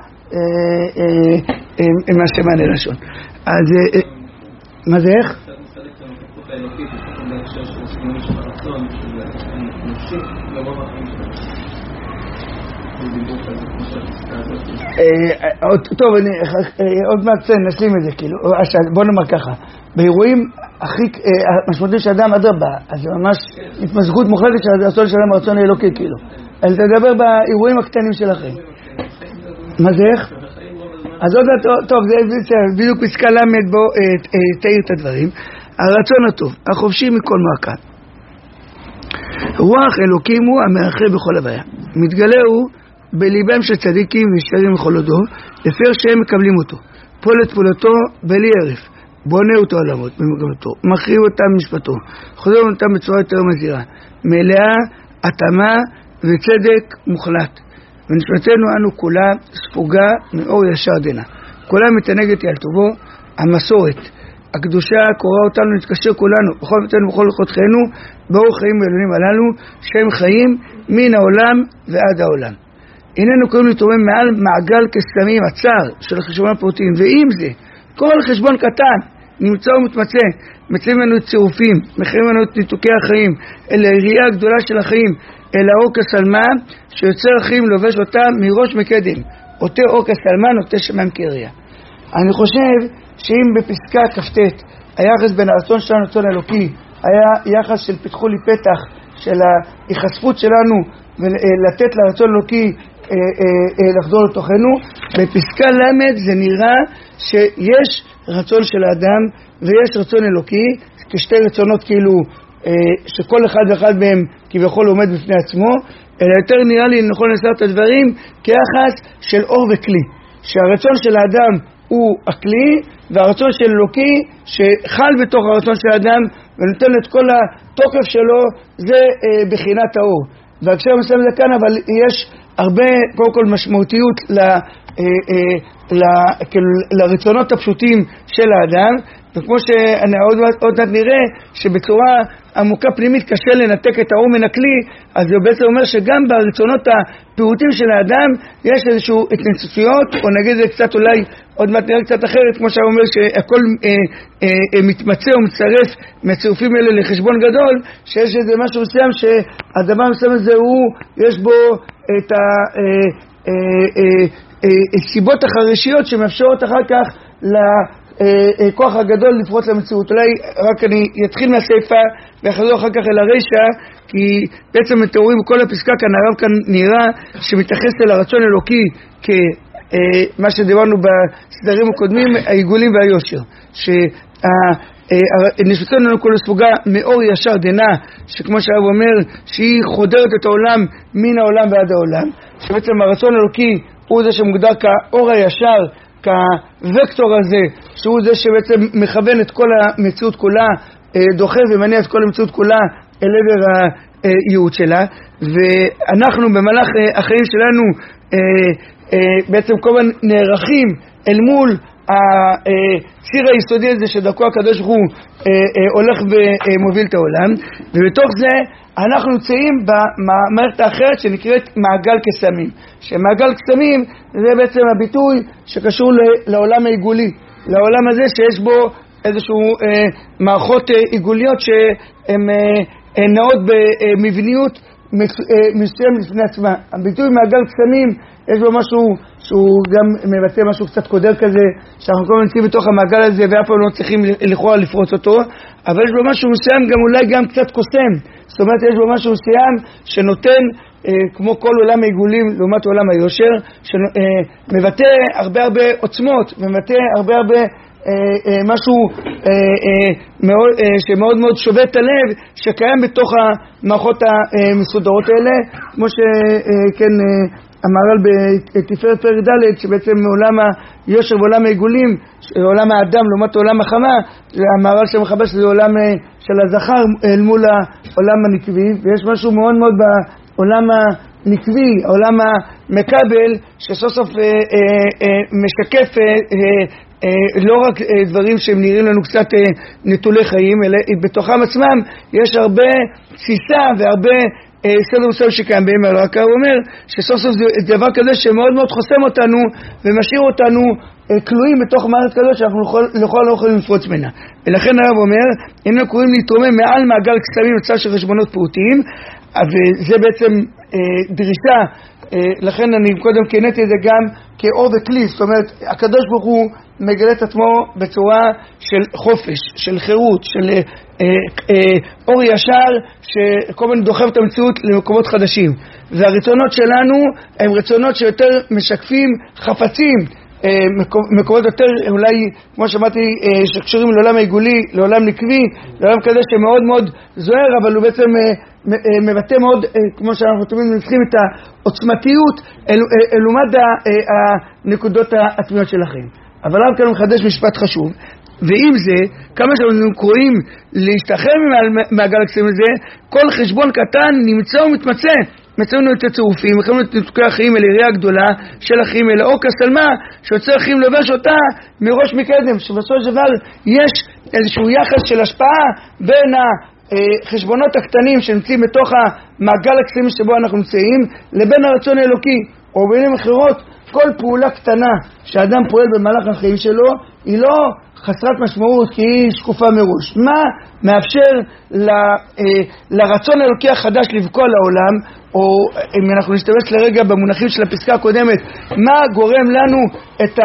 מה שמענה לשון. אז מה זה איך? טוב, עוד מעט נשלים את זה, כאילו, בוא נאמר ככה, באירועים הכי משמעותיים של אדם אדרבה, אז זה ממש התמזגות מוחלטת של הרצון שלהם, הרצון האלוקי, כאילו. אז תדבר באירועים הקטנים שלכם. מה זה איך? אז עוד טוב, זה בדיוק פסקה למד בו תאיר את הדברים. הרצון הטוב, החופשי מכל מעקב. רוח אלוקים הוא המאחר בכל הוויה. מתגלה הוא בליבם של צדיקים וישרים בכל הודו, לפי שהם מקבלים אותו. פועל את פעולתו בלי ערף. בונה אותו עולמות במגמתו, מכריע אותם משפטו, חוזר אותם בצורה יותר מזהירה, מלאה, התאמה וצדק מוחלט. ונשמתנו אנו כולה ספוגה מאור ישר דנה. כולה מתענגת על טובו, המסורת, הקדושה קוראה אותנו להתקשר כולנו, בכל מתנו ובכל חותכנו, באור חיים ואלונים הללו, שהם חיים מן העולם ועד העולם. איננו קוראים להתרומם מעל מעגל קסמים הצר של החשבון הפרוטיים, ואם זה, כל חשבון קטן נמצא ומתמצא, מציעים לנו את צירופים, מכירים לנו את ניתוקי החיים, אל הראייה הגדולה של החיים, אל האור כסלמה, שיוצר החיים לובש אותה מראש מקדם, אותה אור כסלמה נוטה שמיים כראייה. אני חושב שאם בפסקה כ"ט היחס בין הרצון שלנו לרצון אלוקי היה יחס של פתחו לי פתח של ההיחשפות שלנו ולתת לרצון אלוקי לחדור לתוכנו, בפסקה למד זה נראה שיש רצון של האדם ויש רצון אלוקי כשתי רצונות כאילו שכל אחד ואחד מהם כביכול עומד בפני עצמו, אלא יותר נראה לי נכון לנסות את הדברים כיחס של אור וכלי, שהרצון של האדם הוא הכלי והרצון של אלוקי שחל בתוך הרצון של האדם ונותן את כל התוקף שלו זה בחינת האור. והקשר מסוים זה כאן, אבל יש הרבה קודם כל משמעותיות לרצונות הפשוטים של האדם, וכמו שעוד נראה שבצורה עמוקה פנימית קשה לנתק את האור מן הכלי, אז זה בעצם אומר שגם ברצונות הפירוטים של האדם יש איזשהו התנצצויות, או נגיד זה קצת אולי עוד מעט נראה קצת אחרת, כמו שהוא אומר שהכל מתמצא ומצטרף מהצירופים האלה לחשבון גדול, שיש איזה משהו מסוים שהדבר מסוים הזה יש בו את הסיבות החרישיות שמאפשרות אחר כך לכוח הגדול לפרוץ למציאות. אולי רק אני אתחיל מהסייפה ואחזור אחר כך אל הרשע, כי בעצם אתם רואים בכל הפסקה כאן, הרב כאן נראה שמתייחס אל הרצון אלוקי כמה שדיברנו בסדרים הקודמים, העיגולים והיושר, נשמתנו לנו כל הספוגה מאור ישר דנה, שכמו שהרב אומר שהיא חודרת את העולם מן העולם ועד העולם, שבעצם הרצון אלוקי הוא זה שמוגדר כאור הישר, כווקטור הזה, שהוא זה שבעצם מכוון את כל המציאות כולה, דוחף ומניע את כל המציאות כולה אל עבר הייעוד שלה. ואנחנו במהלך החיים שלנו בעצם כל הזמן נערכים אל מול הציר היסודי הזה שדרכו הקדוש ברוך הוא הולך ומוביל את העולם, ובתוך זה אנחנו נמצאים במערכת האחרת שנקראת מעגל קסמים, שמעגל קסמים זה בעצם הביטוי שקשור לעולם העיגולי, לעולם הזה שיש בו איזשהו מערכות עיגוליות שהן נעות במבניות מסוים לפני עצמה. הביטוי מעגל קסמים יש בו משהו שהוא גם מבטא משהו קצת קודר כזה, שאנחנו כל נמצאים בתוך המעגל הזה ואף פעם לא צריכים לכאורה לפרוץ אותו, אבל יש בו משהו מסוים גם אולי גם קצת קוסם, זאת אומרת יש בו משהו מסוים שנותן כמו כל עולם העיגולים לעומת עולם היושר, שמבטא הרבה עוצמות ומבטא הרבה משהו שמאוד מאוד שובה את הלב שקיים בתוך המערכות המסודרות האלה, כמו שכן המהר"ל בתפארת פרק ד' שבעצם מעולם היושר ועולם העיגולים, עולם האדם לעומת עולם החמה, המהר"ל שמחבר שזה עולם של הזכר אל מול העולם הנקבי, ויש משהו מאוד מאוד בעולם הנקבי, העולם המקבל, שסוף סוף משקף לא רק דברים שהם נראים לנו קצת נטולי חיים, אלא בתוכם עצמם יש הרבה תסיסה והרבה סדר מסוים שקיים בהם. רק הוא אומר שסוף סוף זה דבר כזה שמאוד מאוד חוסם אותנו ומשאיר אותנו כלואים בתוך מערכת כזאת שאנחנו לא יכולים לפרוץ ממנה. ולכן הרב אומר, איננו קוראים להתרומם מעל מעגל קסמים לצד של חשבונות פרוטיים, וזה בעצם דרישה. לכן אני קודם קניתי את זה גם כאור וכלי, זאת אומרת הקדוש ברוך הוא מגלה את עצמו בצורה של חופש, של חירות, של אור ישר שכל מיני דוחף את המציאות למקומות חדשים. והרצונות שלנו הם רצונות שיותר משקפים חפצים, מקומות יותר אולי כמו שמעתי שקשורים לעולם העיגולי, לעולם נקבי, לעולם כזה שמאוד מאוד זוהר, אבל הוא בעצם מבטא מאוד, כמו שאנחנו תמיד מנסחים, את העוצמתיות לעומת הנקודות העצמיות שלכם. אבל הרב כאן מחדש משפט חשוב, ועם זה כמה שאנחנו קוראים להשתחרר מהגל הקסם הזה, כל חשבון קטן נמצא ומתמצא. מצאנו את הצירופים, מצאנו את ניתוקי החיים אל יריעה גדולה של החיים אל האור כסלמה שיוצר החיים לבש אותה מראש מקדם, שבסופו של דבר יש איזשהו יחס של השפעה בין החשבונות הקטנים שנמצאים בתוך המעגל הקסמי שבו אנחנו נמצאים לבין הרצון האלוקי, או במילים אחרות כל פעולה קטנה שאדם פועל במהלך החיים שלו היא לא חסרת משמעות כי היא שקופה מראש. מה מאפשר לרצון האלוקי החדש לבקוע לעולם, או אם אנחנו נשתמש לרגע במונחים של הפסקה הקודמת, מה גורם לנו את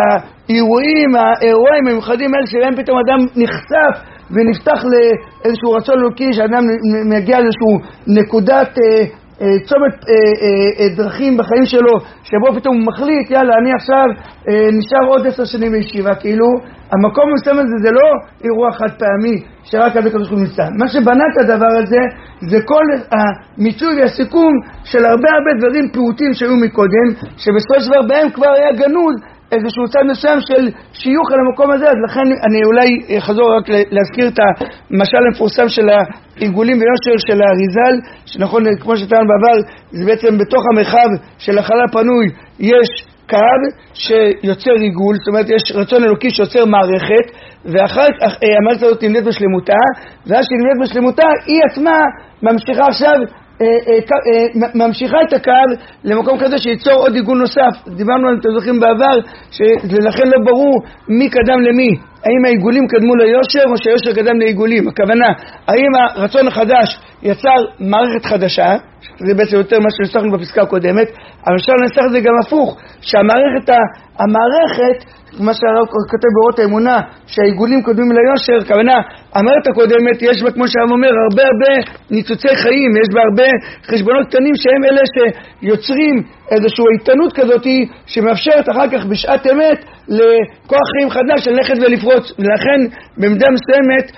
האירועים המיוחדים האלה שבהם פתאום אדם נחשף ונפתח לאיזשהו רצון אלוקי, שאדם מגיע לאיזשהו נקודת צומת דרכים בחיים שלו שבו פתאום הוא מחליט יאללה אני עכשיו נשאר עוד 10 שנים בישיבה, כאילו המקום המסוים הזה זה לא אירוע חד פעמי שרק על הקדוש ברוך הוא נמצא. מה שבנה את הדבר הזה זה כל המיצוי והסיכום של הרבה דברים פעוטים שהיו מקודם, שבסופו של דבר בהם כבר היה גנוז איזשהו צד מסוים של שיוך על המקום הזה. אז לכן אני אולי אחזור רק להזכיר את המשל המפורסם של העיגולים ויושר של האריזל, שנכון כמו שטען בעבר, זה בעצם בתוך המרחב של החלל הפנוי יש קו שיוצר עיגול, זאת אומרת יש רצון אלוקי שיוצר מערכת, ואחר כך המערכת הזאת נמלאת בשלמותה, ואז שהיא נמלאת בשלמותה היא עצמה ממשיכה עכשיו ממשיכה את הקו למקום כזה שייצור עוד עיגול נוסף. דיברנו על תזוכים בעבר שלכן לא ברור מי קדם למי, האם העיגולים קדמו ליושר או שהיושר קדם לעיגולים. הכוונה האם הרצון החדש יצר מערכת חדשה, זה בעצם יותר מה שנסחנו בפסקה הקודמת, אבל אפשר לנסח את זה גם הפוך, שהמערכת מה שהרב כותב באורות האמונה שהעיגולים קודמים ליושר, הכוונה המערכת הקודמת יש בה כמו שהרב אומר הרבה ניצוצי חיים, יש בה הרבה חשבונות קטנים שהם אלה שיוצרים איזושהי איתנות כזאת שמאפשרת אחר כך בשעת אמת לכוח חיים חדש של ללכת ולפרוץ. ולכן במידה מסוימת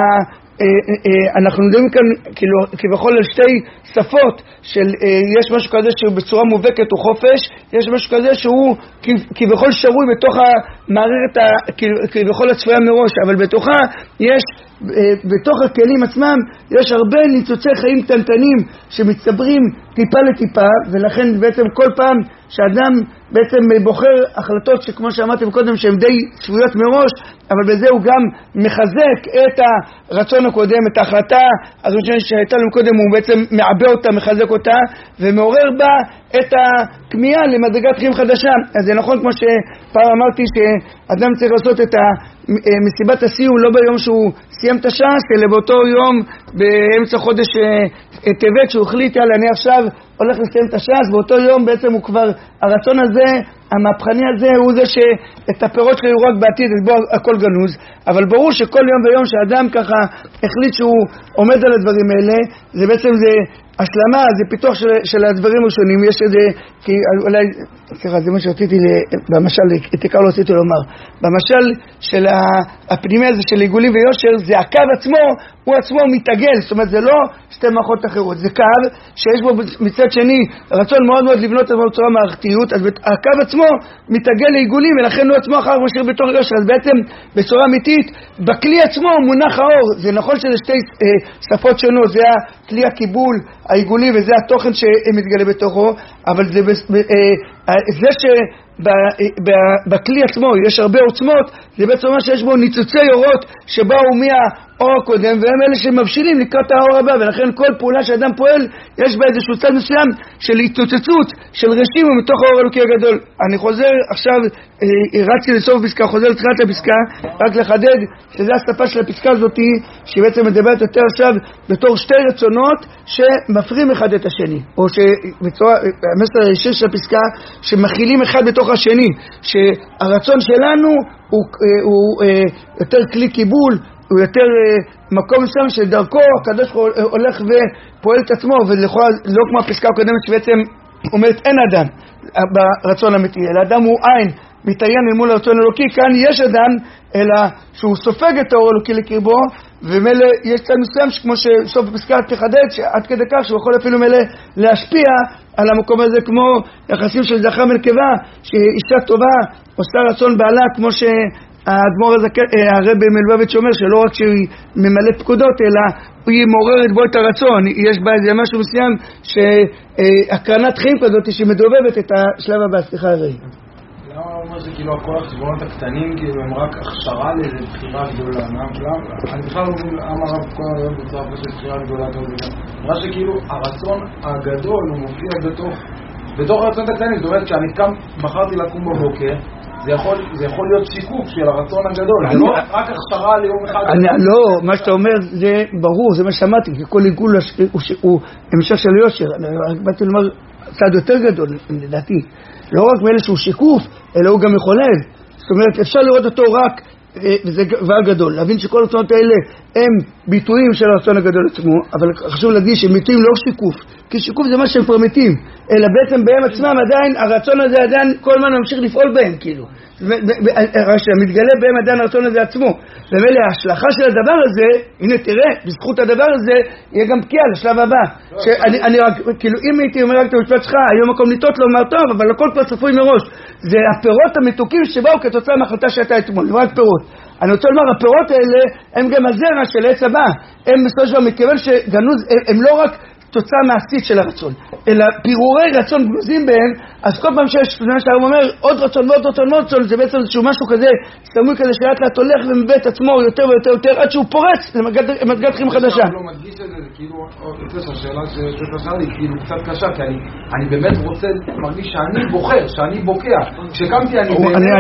אנחנו מדברים כאן כאילו כבכל על שתי שפות של יש משהו כזה שהוא בצורה מובהקת הוא חופש, יש משהו כזה שהוא כבכל שרוי בתוך המערכת כבכל הצפויה מראש, אבל בתוכה יש בתוך הכלים עצמם יש הרבה ניצוצי חיים קטנטנים שמצטברים טיפה לטיפה, ולכן בעצם כל פעם שאדם בעצם בוחר החלטות שכמו שאמרתם קודם שהן די צפויות מראש, אבל בזה הוא גם מחזק את הרצון הקודם, את ההחלטה הראשונה שהייתה לנו קודם, הוא בעצם מעבה אותה, מחזק אותה ומעורר בה את הכמיהה למדרגת חיים חדשה. אז זה נכון כמו שפעם אמרתי שאדם צריך לעשות את מסיבת הסיום לא ביום שהוא סיים את הש"ס, אלא באותו יום באמצע חודש טבת שהוא החליט יאללה אני עכשיו הולך לסיים את הש"ס, באותו יום בעצם הוא כבר הרצון הזה המהפכני הזה הוא זה שאת הפירות שלו הוא רק בעתיד, בו הכל גנוז. אבל ברור שכל יום ויום שאדם ככה החליט שהוא עומד על הדברים האלה, זה בעצם זה השלמה, זה פיתוח של הדברים הראשונים. יש איזה, כי אולי, סליחה, זה מה שרציתי במשל, את עיקר לא רציתי לומר, במשל של הפנימי הזה של עיגולים ויושר, זה הקו עצמו, הוא עצמו מתעגל, זאת אומרת זה לא שתי מערכות אחרות, זה קו שיש בו מצד שני רצון מאוד מאוד לבנות את בצורה מערכתיות, אז הקו עצמו מתעגל לעיגולים, ולכן הוא עצמו אחר משאיר בתור יושר. אז בעצם בצורה אמיתית בכלי עצמו מונח האור. זה נכון שזה שתי שפות שונות, זה הכלי הקיבול העיגולי וזה התוכן שמתגלה בתוכו, אבל זה שבכלי עצמו יש הרבה עוצמות, זה בעצם מה שיש בו ניצוצי אורות שבאו אור קודם, והם אלה שמבשילים לקראת האור הבא, ולכן כל פעולה שאדם פועל, יש בה איזשהו צד מסוים של התנוצצות, של רשימו מתוך האור האלוקי הגדול. אני חוזר עכשיו, רצתי לסוף פסקה, חוזר לתחילת הפסקה, רק לחדד שזה השפה של הפסקה הזאת, שהיא בעצם מדברת יותר עכשיו בתור שתי רצונות שמפרים אחד את השני, או שבצורה, המסר הישיר של הפסקה, שמכילים אחד בתוך השני, שהרצון שלנו הוא יותר כלי קיבול, הוא יותר מקום מסוים שדרכו הקדוש הולך ופועל את עצמו, ולכאורה לא כמו הפסקה הקודמת שבעצם אומרת אין אדם ברצון אמיתי, אלא אדם הוא עין מתעיין אל מול הרצון האלוקי. כאן יש אדם אלא שהוא סופג את האור האלוקי לקרבו, ומלא יש צד מסוים כמו שסוף הפסקה תחדד שעד כדי כך שהוא יכול אפילו מלא להשפיע על המקום הזה, כמו יחסים של זכר ונקבה, שאישה טובה עושה רצון בעלה, כמו האדמו"ר הרבי מלובביץ' אומר שלא רק שהיא ממלאת פקודות אלא היא מעוררת בו את הרצון, יש בה איזה משהו מסוים שהקרנת חיים כזאת שמדובבת את השלב הבא. סליחה הרי למה הוא אומר שכאילו כל החשבונות הקטנים כאילו הם רק הכשרה לאיזה בחירה גדולה? אני בכלל לא מבין למה הרב כל היום בצורה של בחירה גדולה, נראה שכאילו הרצון הגדול הוא מופיע בתוך הרצונות הקטנים. זאת אומרת שאני בחרתי לקום בבוקר, זה יכול להיות שיקוף של הרצון הגדול, זה לא רק הכשרה ליום אחד. לא, מה שאתה אומר זה ברור, זה מה שמעתי, כי כל עיגול הוא המשך של יושר. אני באתי לומר צעד יותר גדול לדעתי, לא רק מאלה שהוא שיקוף אלא הוא גם מחולל. זאת אומרת אפשר לראות אותו רק, וזה דבר גדול, להבין שכל הרצונות האלה הם ביטויים של הרצון הגדול עצמו, אבל חשוב להדגיש שהם ביטויים לא שיקוף, כי שיקוף זה מה שהם פרמיטים, אלא בעצם בהם עצמם עדיין הרצון הזה עדיין כל הזמן ממשיך לפעול בהם, כאילו מתגלה בהם עדיין הרצון הזה עצמו. ומילא ההשלכה של הדבר הזה, הנה תראה, בזכות הדבר הזה יהיה גם פקיעה לשלב הבא. שאני רק, כאילו אם הייתי אומר רק את המשפט שלך, היום מקום לטעות לא אומר טוב, אבל הכל כבר צפוי מראש. זה הפירות המתוקים שבאו כתוצאה מהחלטה שהייתה אתמול, לא רק פירות. אני רוצה לומר, הפירות האלה הם גם הזרע של עץ הבא. הם בסופו של דבר מכיוון שגנוז, הם לא רק תוצאה מעשית של הרצון, אלא פירורי רצון גנוזים בהם. אז כל פעם שיש, שהרב אומר, עוד רצון ועוד רצון ועוד רצון, זה בעצם שהוא משהו כזה, סמוי כזה שלאט לאט הולך ומבית עצמו יותר ויותר יותר, עד שהוא פורץ למדגת חיים חדשה. לא מדגיש את זה, זה כאילו, השאלה שתשאל לי, כאילו קצת קשה, כי אני באמת רוצה, מרגיש שאני בוחר, שאני בוקע. כשקמתי אני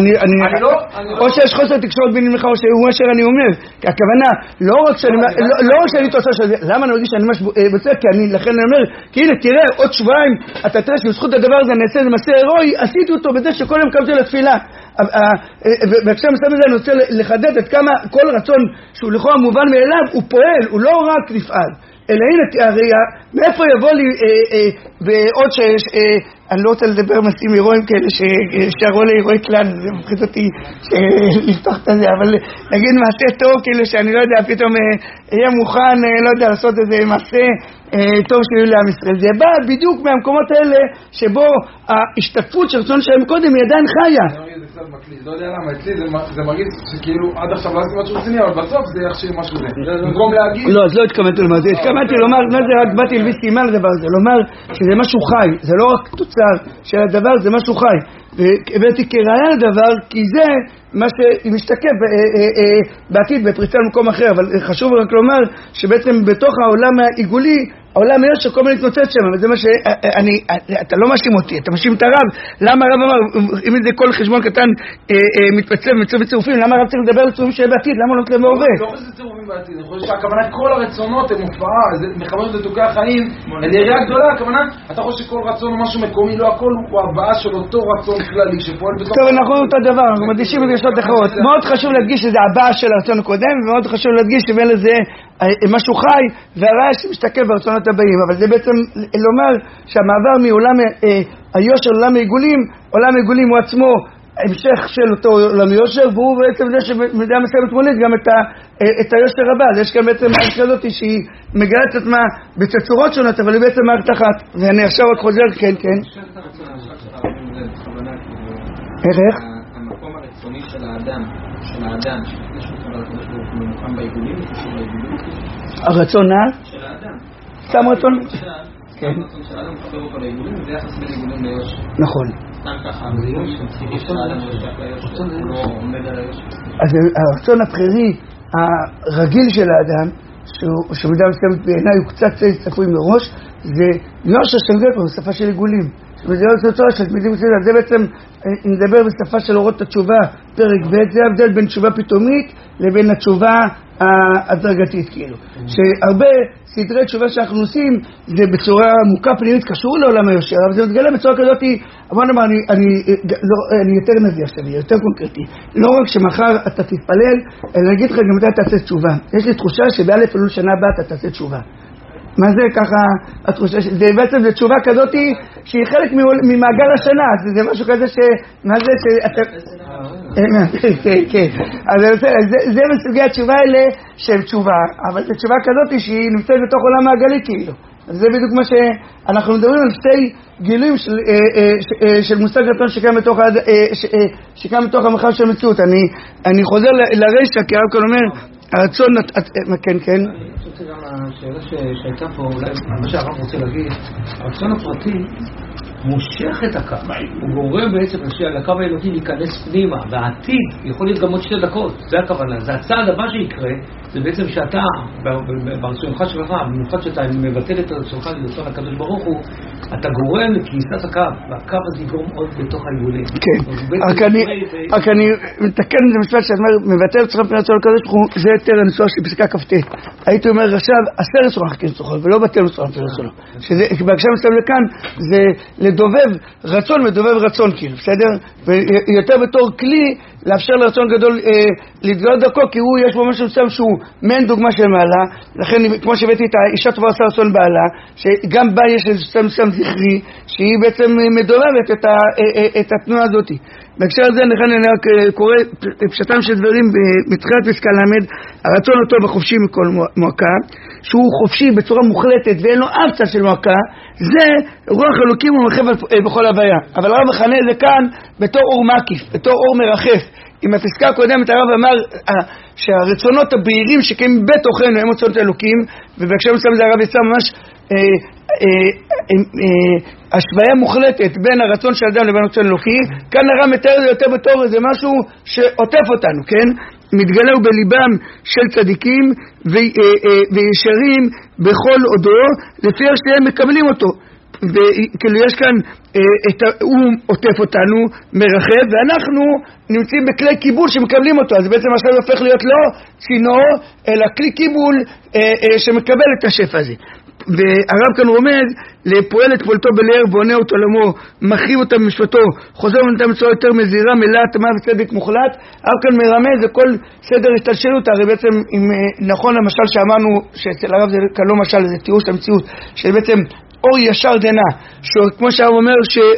או שיש חוסר תקשורת ביני לך, או שהוא אשר אני אומר, כי הכוונה, לא רק שאני תוצאה של זה, למה אני מרגיש שאני ממש בוצע, כי אני, לכן אני אומר, כי הנה, תראה, עוד שבועיים, אתה תראה שבזכות הדבר הזה אני אעשה איזה מעשה הירואי, עשיתי אותו בזה שכל יום קמתי לתפילה. ועכשיו מסתם הזה אני רוצה לחדד את כמה כל רצון שהוא לכאורה מובן מאליו, הוא פועל, הוא לא רק נפעל. אלא הנה, הרי מאיפה יבוא לי, ועוד שיש, אני לא רוצה לדבר מסעים הירואיים כאלה ששארו להירואי כלל, זה מפחיד אותי לפתוח את זה, אבל נגיד מעשה טוב, כאילו שאני לא יודע, פתאום אהיה מוכן, לא יודע, לעשות איזה מעשה טוב שיהיו לעם ישראל. זה בא בדיוק מהמקומות האלה שבו ההשתתפות של רצון שלהם קודם היא עדיין חיה. זה קצת מקליט, לא יודע למה, אצלי זה מרגיש שכאילו עד עכשיו לא עשיתי משהו רציני, אבל בסוף זה יחשיר משהו זה. במקום להגיד... לא, אז לא התכוונתי לומר, התכוונתי לומר, מה זה רק באתי לביס סימן לדבר הזה, לומר שזה משהו חי, זה לא רק תוצר של הדבר, זה משהו חי. והבאתי כראיה לדבר, כי זה מה שמשתקף בעתיד בפריצה למקום אחר, אבל חשוב רק לומר שבעצם בתוך העולם העיגולי, העולם יש שכל מיני תנוצץ שם, וזה מה אתה לא מאשים אותי, אתה מאשים את הרב. למה הרב אמר, אם זה כל חשבון קטן מתפצל ומצוב בצירופים, למה הרב צריך לדבר על צירופים שיהיה בעתיד? למה לא תלם בהווה? לא חושב צירופים בעתיד, אני חושב שהכוונה כל הרצונות הם הופעה, זה מחבר לתוקי החיים, ליריעה גדולה, הכוונה, אתה חושב שכל רצון הוא משהו מקומי, לא הכל הוא הבאה של אותו רצון כללי שפועל בתוך... טוב, אנחנו אותו דבר, אנחנו מדגישים את ישות אחרות. מאוד חשוב להדגיש שזה הבאה של הרצון הקודם, ומאוד חשוב להדגיש שבין לזה משהו חי, והרעש שמשתקף ברצונות הבאים. אבל זה בעצם לומר שהמעבר מעולם היושר לעולם העיגולים, עולם העיגולים הוא עצמו המשך של אותו עולם יושר, והוא בעצם זה שמדעה מסוימת מוליד גם את היושר הבא. אז יש כאן בעצם מערכת כזאת שהיא מגלה את עצמה בתצורות שונות, אבל היא בעצם מערכת אחת. ואני עכשיו רק חוזר, כן. איך? המקום הרצוני של האדם, שיש מצב על הקדוש ברוך הוא ממוקם בעיגולים, וקשור לעיגולים. הרצון של האדם. סתם רצון? כן. הרצון של האדם מחבר אותו לעיגולים, וזה יחס בין עיגולים ליושר. נכון. סתם ככה, הרצון של האדם ליושר, הוא לא עומד על היושר. אז הרצון הבחירי הרגיל של האדם, שבמידה מסוימת בעיניי הוא קצת צפוי מראש, זה לא שהשנגל פה בשפה של עיגולים. וזה לא צורה של תמידים בסדר, זה בעצם נדבר בשפה של אורות התשובה, פרק ב', זה ההבדל בין תשובה פתאומית לבין התשובה הדרגתית כאילו. שהרבה סדרי תשובה שאנחנו עושים זה בצורה עמוקה פנימית, קשור לעולם היושר, אבל זה מתגלה בצורה כזאת, אבל נאמר, אני יותר נביא עכשיו, יותר קונקרטי. לא רק שמחר אתה תתפלל, אלא נגיד לך גם אתה תעשה תשובה. יש לי תחושה שבאלף אלול שנה הבאה אתה תעשה תשובה. מה זה ככה התחושה? זה בעצם זה תשובה כזאת שהיא חלק ממעגל השנה, זה משהו כזה מה זה כן. אז זה מסוגי התשובה האלה של תשובה, אבל זה תשובה כזאת שהיא נמצאת בתוך עולם מעגלי כאילו. אז זה בדיוק מה שאנחנו מדברים על שתי גילויים של מושג רצון שקיים בתוך המרחב של המציאות. אני חוזר לרשע, כי הרב כאן אומר הרצון, כן. אני חושב גם השאלה שהייתה פה, אולי מה שהרב רוצה להגיד, הרצון הפרטי מושך את הקו, הוא גורם בעצם לקו האלוקי להיכנס פנימה, והעתיד יכול להיות גם עוד 2 דקות, זה הכוונה, זה הצעד הבא שיקרה, זה בעצם שאתה, ברצונך שלך, במיוחד שאתה מבטל את רצונך לרצון הקדוש ברוך הוא, אתה גורם לכניסת הקו, והקו הזה יגרום עוד בתוך העיגולים. כן, רק אני מתקן את זה משפט שאת אומר, מבטל רצונך לרצון הקדוש ברוך הוא, זה יותר הניסוח של פסקה כ"ט. הייתי אומר עכשיו, 10 רצונך כרצונך, ולא בטל רצונך לרצונך. בהקשר מסתם לכאן, זה לדובב רצון, מדובב רצון כאילו, בסדר? ויותר בתור כלי לאפשר לרצון גדול להתגלות דרכו, כי הוא יש בו משהו מסוים שהוא מעין דוגמה של מעלה, לכן כמו שהבאתי את האישה טובה עושה רצון בעלה, שגם בה יש איזה מסוים זכרי, שהיא בעצם מדובבת את התנועה הזאת. בהקשר הזה אני רק קורא פשטם של דברים בתחילת פסקה למד, הרצון אותו בחופשי מכל מועקה, שהוא חופשי בצורה מוחלטת ואין לו אף צד של מועקה, זה רוח אלוקים ומרחב בכל הוויה. אבל הרב מכנה זה כאן בתור אור מקיף, בתור אור מרחף. עם הפסקה הקודמת הרב אמר שהרצונות הבהירים שקיימים בתוכנו הם רצונות אלוקים, ובהקשר מסוים זה הרב יצא ממש השוואה מוחלטת בין הרצון של אדם לבין הרצון אלוקי. כאן הרב מתאר זה יותר בתור איזה משהו שעוטף אותנו, כן? מתגלה בליבם של צדיקים וישרים בכל עודו לפי שהם מקבלים אותו, וכאילו יש כאן הוא עוטף אותנו מרחב, ואנחנו נמצאים בכלי קיבול שמקבלים אותו. אז בעצם עכשיו הופך להיות לא צינור אלא כלי קיבול שמקבל את השפע הזה. והרב כאן רומז לפועל את פועלתו בלער ועונה אותו לעמו, מחריב אותה במשפטו, חוזר ונתן בצורה יותר מזהירה, מלאה תמה וצדק מוחלט. הרב כאן מרמז לכל סדר השתלשלות. הרי בעצם אם נכון למשל שאמרנו שאצל הרב זה כאן לא משל, זה תיאור של המציאות, שבעצם אור ישר דנה, כמו שהרב אומר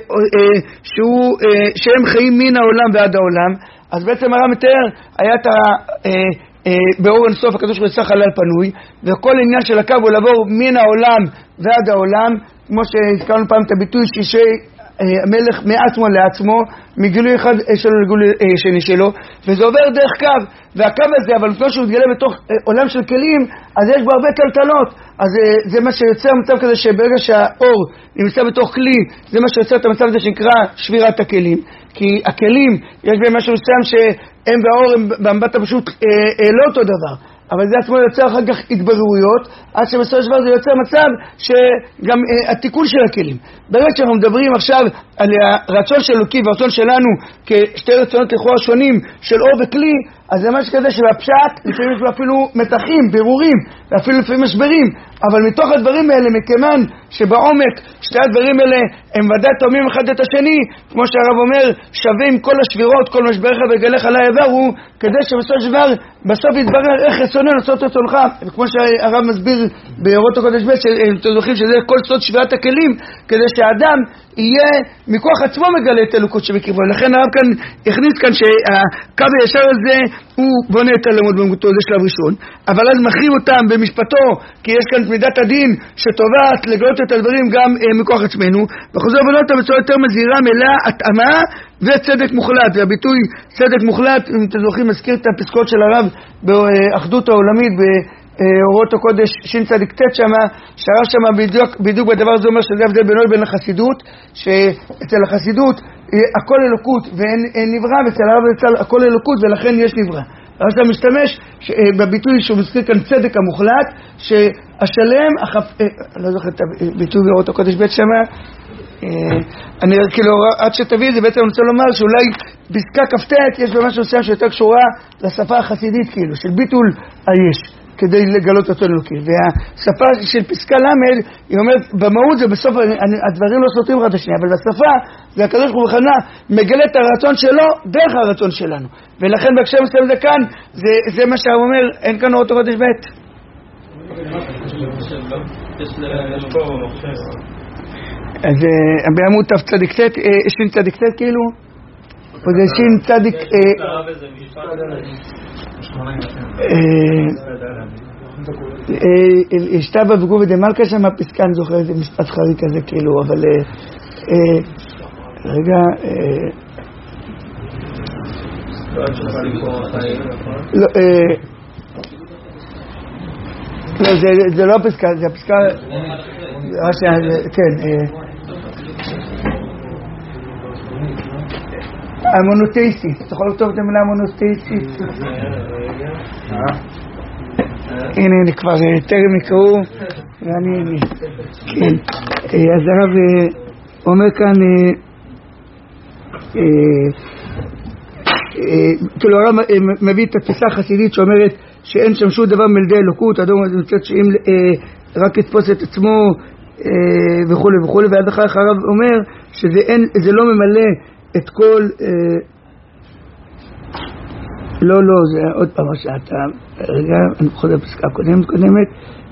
שהם חיים מן העולם ועד העולם. אז בעצם הרב מתאר היה את באור אינסוף הקדוש ברוך הוא חלל פנוי, וכל עניין של הקו הוא לעבור מן העולם ועד העולם, כמו שהזכרנו פעם את הביטוי שישי המלך מעצמו לעצמו, מגילוי אחד שלו לגילוי שני שלו, וזה עובר דרך קו, והקו הזה, אבל לפני שהוא מתגלה בתוך עולם של כלים, אז יש בו הרבה טלטלות. אז זה מה שיוצר מצב כזה שברגע שהאור נמצא בתוך כלי, זה מה שיוצר את המצב הזה שנקרא שבירת הכלים. כי הכלים, יש בהם משהו מסוים שהם והאור הם במבט הפשוט לא אותו דבר, אבל זה עצמו יוצר אחר כך התבררויות, עד שבסופו של דבר זה יוצר מצב שגם התיקון של הכלים. ברגע שאנחנו מדברים עכשיו על הרצון של אלוקי והרצון שלנו כשתי רצונות לכאורה שונים של אור וכלי, אז זה משהו כזה שבפשט לפעמים יש אפילו מתחים, בירורים, ואפילו לפעמים משברים, אבל מתוך הדברים האלה, מכיוון שבעומק שתי הדברים האלה הם ודאי תאומים אחד את השני, כמו שהרב אומר, שווים כל השבירות, כל משבריך וגליך עלי עברו, כדי שבסוף דבר בסוף יתברר איך רצוננו לעשות רצונך. וכמו שהרב מסביר באורות הקודש ב' שאתם זוכרים שזה כל סוד שבירת הכלים, כדי שהאדם יהיה מכוח עצמו מגלה את אלוקות שבקרבו. לכן הרב כאן הכניס כאן שהקו הישר הזה הוא בונה את הלמוד במגותו, זה שלב ראשון, אבל אז מחריב אותם במשפטו, כי יש כאן מידת הדין שטובעת לגלות את הדברים גם מכוח עצמנו, וחוזר ובונה אותם בצורה יותר מזהירה, מלאה, התאמה וצדק מוחלט. והביטוי צדק מוחלט, אם אתם זוכרים, מזכיר את הפסקות של הרב באחדות העולמית באורות הקודש שין צדיק תת שמה, שהרב שמה בדיוק בדבר הזה אומר שזה הבדל בינו לבין החסידות, שאצל החסידות הכל אלוקות ואין נברא, ואצל הרב הכל אלוקות ולכן יש נברא. אז אתה משתמש בביטוי שהוא מזכיר כאן צדק המוחלט, שהשלם, לא זוכר את הביטוי באורות הקודש בית שמה, אני כאילו עד שתביא את זה בעצם אני רוצה לומר שאולי פסקה כ"ט יש במשהו מסוים שיותר קשורה לשפה החסידית כאילו, של ביטול היש. כדי לגלות אותו אלוקי. והשפה של פסקה למד, היא אומרת, במהות זה בסוף, הדברים לא סותרים אחד השני, אבל בשפה, זה הקדוש ברוך הוא בכוונה מגלה את הרצון שלו דרך הרצון שלנו. ולכן בהקשר מסוים זה כאן, זה מה שהרב אומר, אין כאן אורות הקודש ב'. אז בעמוד תצ"ט, שין צדיק ט' כאילו, וזה שין צדיק... השתבא וגובה דמלכה שם הפסקה, אני זוכר איזה משפט חריק כזה כאילו, אבל רגע לא, זה לא הפסקה, זה הפסקה כן המונותאיסטית, אתה יכול לכתוב את המילה המונותאיסטית? הנה, אני כבר טרם יקראו ואני כן, אז הרב אומר כאן כאילו הרב מביא את התפיסה החסידית שאומרת שאין שם שום דבר מלדי אלוקות, אדום מצד שאם רק יתפוס את עצמו וכו' וכו', ועד אחר הרב אומר שזה לא ממלא את כל לא, זה עוד פעם שאתה רגע, אני חוזר בפסקה קודמת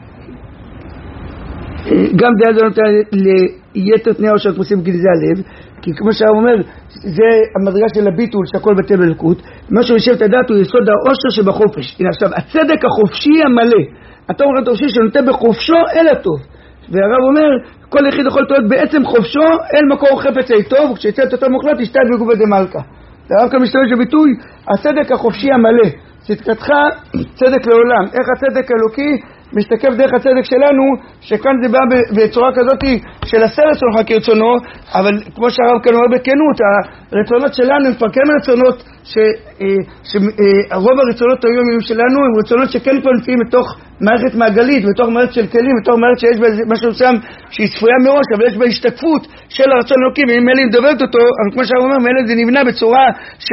גם דעה זו נותן ליתר תנאי אושר כמו עושים גנזי הלב, כי כמו שהרב אומר זה המדרגה של הביטול שהכל בטל באלוקות, מה שהוא יושב את הדעת הוא יסוד האושר שבחופש. הנה עכשיו, הצדק החופשי המלא, אתה אומר החופשי שנותן בחופשו אל הטוב, והרב אומר כל יחיד יכול להיות בעצם חופשו אל מקור חפץ טוב, וכשיצא את אותו מוחלט ישתת בגובה דמלכה. הרב כאן משתמש בביטוי הצדק החופשי המלא, צדקתך צדק לעולם. איך הצדק האלוקי משתקף דרך הצדק שלנו, שכאן זה בא בצורה כזאת של עשה רצונך כרצונו, אבל כמו שהרב כאן אומר בכנות, הרצונות שלנו הם כבר כן רצונות שרוב הרצונות היומיומיים שלנו הם רצונות שכן נמצאים מתוך מערכת מעגלית, בתוך מערכת של כלים, בתוך מערכת שיש בה משהו שם שהיא צפויה מראש, אבל יש בה השתקפות של הרצון אלוקי, ואם אלה מדברת אותו, אבל כמו שהרב אומר, מאלה זה נבנה בצורה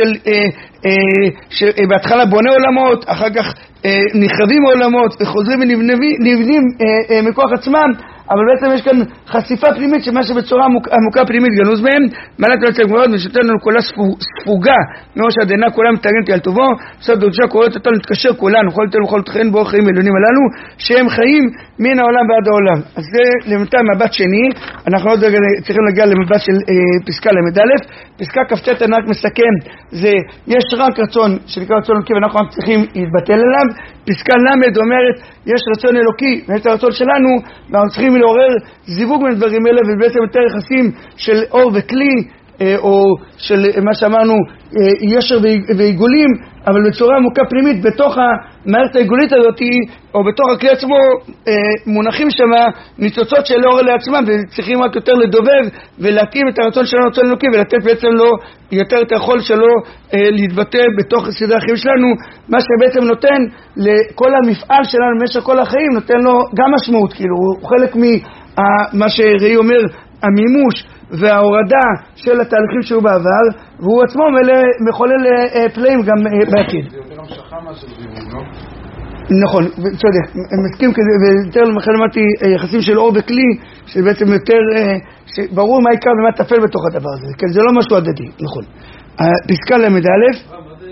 של בהתחלה בונה עולמות, אחר כך נחרבים עולמות וחוזרים ונבנים מכוח עצמם, אבל בעצם יש כאן חשיפה פנימית של מה שבצורה עמוקה פנימית גנוז בהם. מעלת לא יצא גמרות ושותן לנו קולה ספוגה מראש הדנה, כולה מתארגנתי על טובו, סוד דודשה קוראת אותנו להתקשר כולנו, כל תלו וכל תכן בו חיים עליונים הללו שהם חיים מן העולם ועד העולם. אז זה למטה מבט שני, אנחנו עוד צריכים להגיע למבט של פסקה למדלף. פסקה כ"ט אני רק מסכם, זה יש רק רצון שנקרא רצון אלוקי ואנחנו רק צריכים להתבטל עליו. פסקה למד אומרת יש רצון אלוקי ויש הרצון שלנו ואנחנו צריכים לעורר זיווג בין דברים אלה, ובעצם יותר יחסים של אור וכלי או של מה שאמרנו ישר ועיגולים, אבל בצורה עמוקה פנימית בתוך המערכת העיגולית הזאת או בתוך הכלי עצמו מונחים שם ניצוצות של אור לעצמם, וצריכים רק יותר לדובב ולהתאים את הרצון שלנו לרצון אלוקי ולתת בעצם לו יותר את היכול שלו להתבטא בתוך סדרי החיים שלנו, מה שבעצם נותן לכל המפעל שלנו במשך כל החיים, נותן לו גם משמעות, כאילו הוא חלק ממה שראי אומר המימוש וההורדה של התהליכים שהוא בעבר, והוא עצמו מחולל פלאים גם בעתיד. זה יותר המשכה מאשר זיווג, לא? נכון, צודק, מסכים כזה, ויותר למחל למדתי יחסים של אור וכלי, שבעצם יותר, ברור מה העיקר ומה תפל בתוך הדבר הזה, כי זה לא משהו הדדי, נכון. פסקה למד א',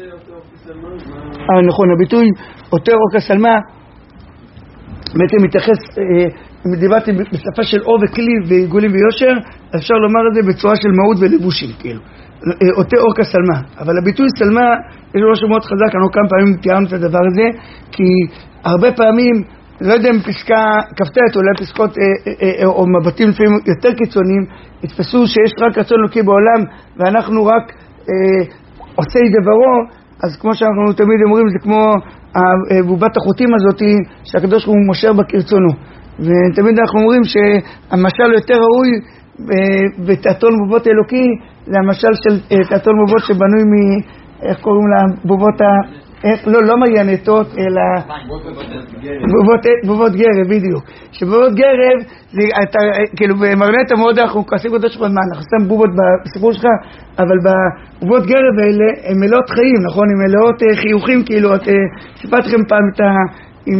נכון, הביטוי יותר אור כסלמה, בעצם מתייחס, אם דיברתי בשפה של אור וכלי ועיגולים ויושר, אפשר לומר את זה בצורה של מהות ולבושים, כאילו. אותה אור כסלמה, אבל הביטוי סלמה יש לו משהו מאוד חזק. אנחנו כמה פעמים תיארנו את הדבר הזה, כי הרבה פעמים, לא יודע אם פסקה כ"ט או אולי פסקות או מבטים לפעמים יותר קיצוניים, התפסו שיש רק רצון אלוקי בעולם ואנחנו רק עושי דברו, אז כמו שאנחנו תמיד אומרים, זה כמו בובת החוטים הזאת שהקדוש הוא מושר בה כרצונו, ותמיד אנחנו אומרים שהמשל יותר ראוי בתיאטרון בובות אלוקי זה המשל של תיאטרון בובות שבנוי איך קוראים לה? בובות לא מריונטות, אלא בובות גרב, בדיוק. שבובות גרב, כאילו במריונטה מאוד אנחנו כועסים אותו שלך, מה, אנחנו סתם בובות בסיפור שלך, אבל בבובות גרב האלה הן מלאות חיים, נכון? הן מלאות חיוכים, כאילו, סיפרתי לכם פעם עם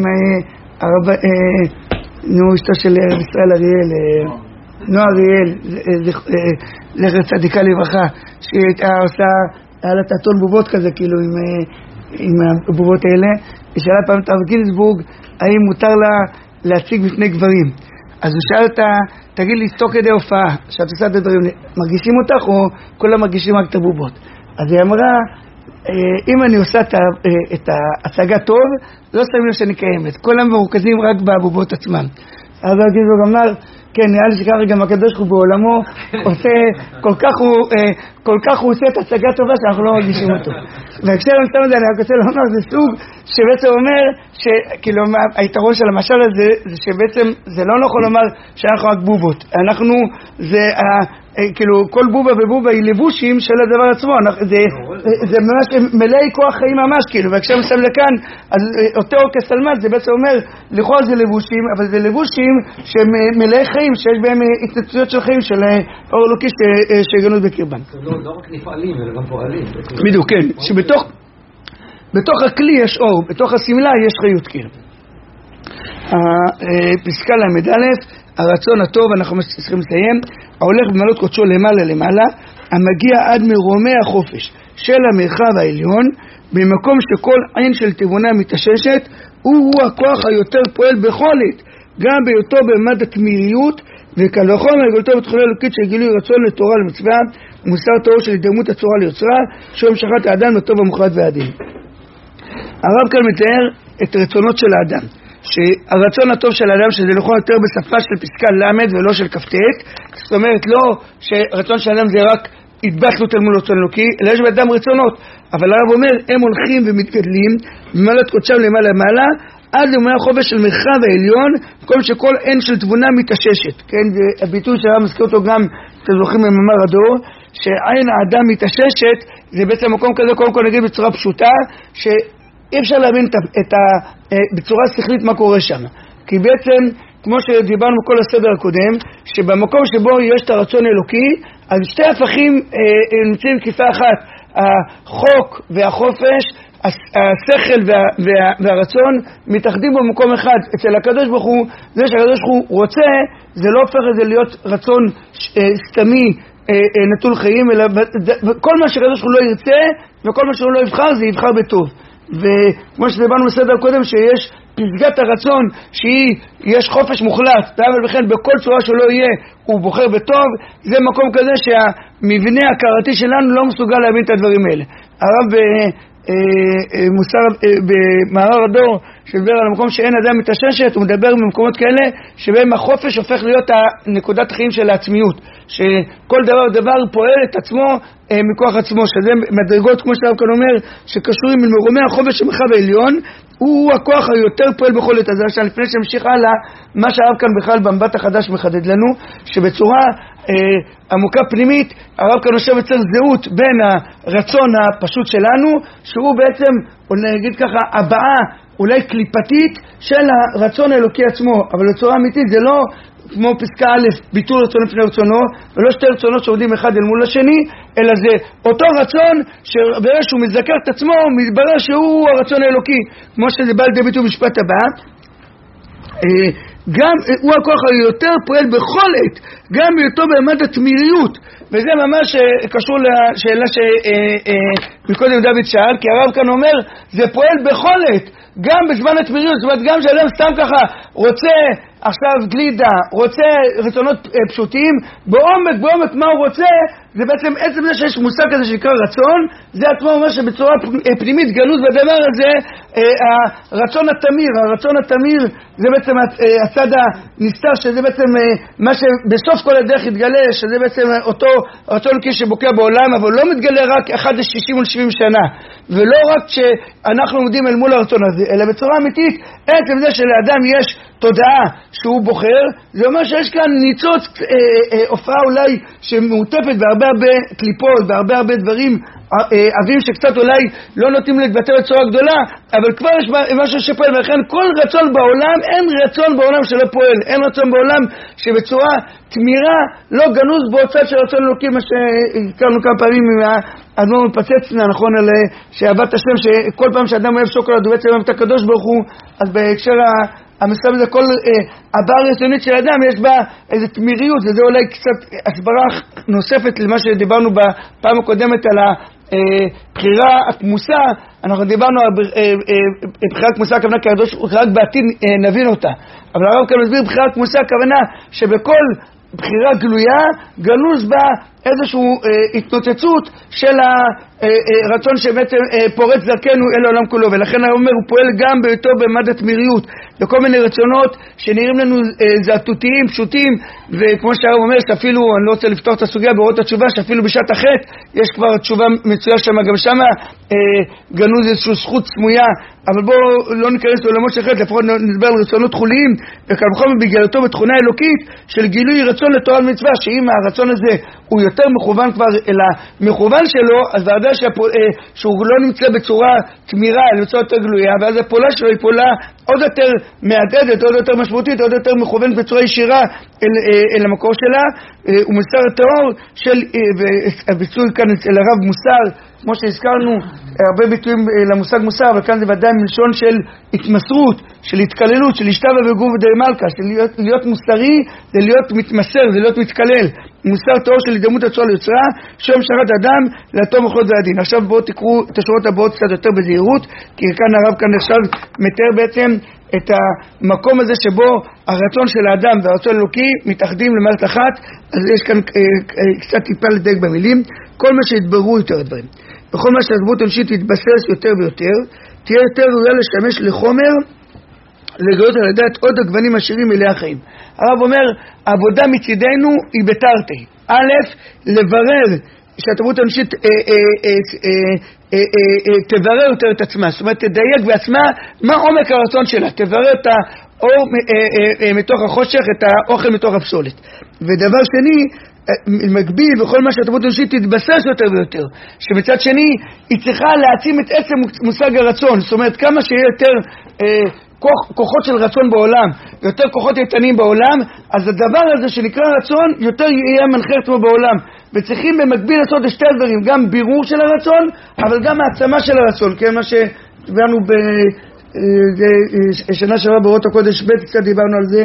אשתו של ישראל אריאל, נועה אריאל, זכר צדיקה לברכה, שהיא הייתה עושה, היה לה תיאטרון בובות כזה, כאילו, עם הבובות האלה, ושאלה פעם את הרב גינסבורג, האם מותר לה להציג בפני גברים. אז הוא שאל אותה, תגיד לי, תוך כדי הופעה, שאת עושה את הדברים, מרגישים אותך או כולם מרגישים רק את הבובות? אז היא אמרה, אם אני עושה את ההצגה טוב, לא שמים לב שאני קיימת, כולם מרוכזים רק בבובות עצמן. אז הרב גינסבורג אמר, כן, נראה לי שככה גם הקדוש ברוך הוא בעולמו עושה, כל כך הוא עושה את הצגה טובה שאנחנו לא מרגישים אותו. והקשר המסתם הזה, אני רק רוצה לומר, זה סוג שבעצם אומר, שכאילו היתרון של המשל הזה, זה שבעצם זה לא נכון לומר שאנחנו רק בובות. אנחנו, זה, כאילו, כל בובה ובובה היא לבושים של הדבר עצמו. זה ממש מלאי כוח חיים ממש, כאילו, והקשר מסתם לכאן, אז אותו כסלמת, זה בעצם אומר, לכאורה זה לבושים, אבל זה לבושים שהם מלאי חיים, שיש בהם התנצויות של חיים, של אור אלוקי שגנות בקרבן. לא רק נפעלים, אלא גם פועלים. בדיוק, כן, שבתוך הכלי יש אור, בתוך הסמלה יש חיות קרב. פסקה למד א', הרצון הטוב, אנחנו צריכים לסיים, ההולך במעלות קודשו למעלה למעלה, המגיע עד מרומי החופש של המרחב העליון, במקום שכל עין של תבונה מתאששת, הוא הכוח היותר פועל בכל עת, גם בהיותו במד התמיריות, וקל וחומר גולתו בתכונה אלוקית של גילוי רצון לתורה למצווה, ומוסר טהור של התדמות הצורה ליוצרה, שהוא המשכת האדם לטוב המוחלט והדין. הרב כאן מתאר את רצונות של האדם, שהרצון הטוב של האדם, שזה נכון יותר בשפה של פסקה למד ולא של כפתת, זאת אומרת לא שרצון של האדם זה רק התבחלות אל מול רצון אלוקי, אלא יש באדם רצונות, אבל הרב אומר, הם הולכים ומתגדלים, במעלת קודשם למעלה למעלה, עד למעלה החופש של מרחב העליון, כל שכל עין של תבונה מתאששת, כן, זה הביטוי שהרב מזכיר אותו גם, אתם זוכרים במאמר הדור, שעין האדם מתאששת, זה בעצם מקום כזה, קודם כל נגיד בצורה פשוטה, שאי אפשר להבין בצורה שכלית מה קורה שם, כי בעצם, כמו שדיברנו בכל הסדר הקודם, שבמקום שבו יש את הרצון האלוקי, אז שתי הפכים נמצאים כיפה אחת, החוק והחופש, השכל והרצון מתאחדים במקום אחד. אצל הקדוש ברוך הוא, זה שהקדוש ברוך הוא רוצה, זה לא הופך את זה להיות רצון סתמי נטול חיים, אלא כל מה שהקדוש ברוך הוא לא ירצה וכל מה שהוא לא יבחר, זה יבחר בטוב. וכמו שדיברנו בסדר קודם, שיש פסגת הרצון שיש חופש מוחלט, אבל בכן בכל צורה שלא יהיה הוא בוחר בטוב, זה מקום כזה שהמבנה ההכרתי שלנו לא מסוגל להבין את הדברים האלה. הרב במאמר הדור שדבר על המקום שאין אדם מתאששת, הוא מדבר במקומות כאלה שבהם החופש הופך להיות נקודת חיים של העצמיות, שכל דבר פועל את עצמו מכוח עצמו, שזה מדרגות כמו שהרב כאן אומר שקשורים למרומי החופש המרחב העליון, הוא הכוח היותר פועל בכל עת. אז לפני שמשיך הלאה, מה שהרב כאן בכלל במבט החדש מחדד לנו, שבצורה עמוקה פנימית הרב כאן יושב יוצר זהות בין הרצון הפשוט שלנו, שהוא בעצם, נגיד ככה, הבאה אולי קליפתית של הרצון האלוקי עצמו, אבל בצורה אמיתית זה לא כמו פסקה א', ביטול רצון לפני רצונו, ולא שתי רצונות שעובדים אחד אל מול השני, אלא זה אותו רצון שברגע שהוא מזכר את עצמו, מתברר שהוא הרצון האלוקי, כמו שזה בא לידי ביטוי במשפט הבא. גם הוא הכוח היותר פועל בכל עת, גם בהיותו במד התמיריות, וזה ממש קשור לשאלה שמקודם דוד שאל, כי הרב כאן אומר, זה פועל בכל עת, גם בזמן התמיריות, זאת אומרת גם שאדם סתם ככה רוצה עכשיו גלידה, רוצה רצונות פשוטים, בעומק מה הוא רוצה, זה בעצם עצם זה שיש מושג כזה שנקרא רצון, זה עצמו אומר שבצורה פנימית גלות בדבר הזה, הרצון התמיר זה בעצם הצד הנסתר, שזה בעצם מה שבסוף כל הדרך יתגלה, שזה בעצם אותו רצון אלוקי שבוקע בעולם, אבל לא מתגלה רק אחד ל-60 או 70 שנה, ולא רק שאנחנו עומדים אל מול הרצון הזה, אלא בצורה אמיתית, עצם זה שלאדם יש תודעה שהוא בוחר, זה אומר שיש כאן ניצוץ, הופעה אולי שמעוטפת בהרבה בהרבה קליפות, בהרבה דברים אבים שקצת אולי לא נותנים להתבטא בצורה גדולה, אבל כבר יש משהו שפועל, ולכן כל רצון בעולם, אין רצון בעולם שלא פועל, אין רצון בעולם שבצורה תמירה לא גנוז בו צד של רצון אלוקי, מה שהזכרנו כמה פעמים עם האדמו"ר מפצצנה, נכון, על שאהבת השם, שכל פעם שאדם אוהב שוקולד הוא בעצם אוהב את הקדוש ברוך הוא, אז בהקשר המסלם הזה, כל הבעה רצונית של האדם יש בה איזו תמיריות, וזה אולי קצת הסברה נוספת למה שדיברנו בפעם הקודמת על הבחירה הכמוסה. אנחנו דיברנו על בחירה כמוסה, הכוונה כקדוש רק בעתיד נבין אותה, אבל הרב כאן מסביר בחירה כמוסה, הכוונה שבכל בחירה גלויה גנוז בה איזושהי התנוצצות של הרצון שבעצם פורץ דרכנו אל העולם כולו, ולכן הוא אומר, הוא פועל גם בהיותו במד התמיריות בכל מיני רצונות שנראים לנו זעתותיים, פשוטים, וכמו שהרב אומר, שאפילו, אני לא רוצה לפתוח את הסוגיה באורות התשובה, שאפילו בשעת החטא יש כבר תשובה מצויה שם, גם שם גנוז איזושהי זכות סמויה, אבל בואו לא ניכנס לעולמות של חטא, לפחות נדבר על רצונות חוליים, וכאן בכל בגללתו בתכונה אלוקית של גילוי רצון לתורה ומצווה, שאם הרצון הזה הוא יותר מכוון כבר אל המכוון שלו, אז ועדה שהוא לא נמצא בצורה תמירה, אלא בצורה יותר גלויה, ואז הפעולה שלו היא פעולה עוד יותר מעדדת, עוד יותר משמעותית, עוד יותר מכוונת בצורה ישירה אל המקור שלה. הוא מוסר הטהור של, והביצוי כאן אל הרב מוסר, כמו שהזכרנו, הרבה ביטויים למושג מוסר, אבל כאן זה ודאי מלשון של התמסרות, של התקללות, של להשתבע בגוף די מלכה, של להיות מוסרי זה להיות מתמסר, זה להיות מתקלל. מוסר טהור של התדמות הצורה ליוצרה, שם שרת אדם לאטום מחלות והדין. עכשיו בואו תקראו את השורות הבאות קצת יותר בזהירות, כי כאן הרב כאן עכשיו מתאר בעצם את המקום הזה שבו הרצון של האדם והרצון אלוקי מתאחדים למערכת אחת. אז יש כאן קצת טיפה לדייק במילים. כל מה שהתבררו יותר דברים, בכל מה שהדמות האנושית תתבסס יותר ויותר, תהיה יותר ראויה לשמש לחומר לגלות על ידי עוד הגוונים עשירים מלאי החיים. הרב אומר, העבודה מצידנו היא בתרתי. א', לברר שהתרבות האנושית תברר יותר את עצמה, זאת אומרת תדייק בעצמה מה עומק הרצון שלה, תברר את האור מתוך החושך, את האוכל מתוך הפסולת. ודבר שני, מקביל בכל מה שהתרבות האנושית תתבסס יותר ויותר, שמצד שני היא צריכה להעצים את עצם מושג הרצון, זאת אומרת כמה שיהיה יותר כוחות של רצון בעולם, יותר כוחות איתנים בעולם, אז הדבר הזה שנקרא רצון יותר יהיה מנחה עצמו בעולם, וצריכים במקביל לעשות את שתי הדברים, גם בירור של הרצון אבל גם העצמה של הרצון, כן, מה שדיברנו שנה שעברה באורות הקודש ב' קצת דיברנו על זה,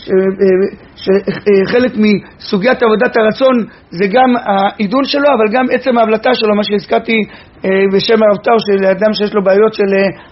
שחלק מסוגיית עבודת הרצון זה גם העידון שלו אבל גם עצם ההבלטה שלו, מה שהזכרתי בשם הרב טאו, של אדם שיש לו בעיות של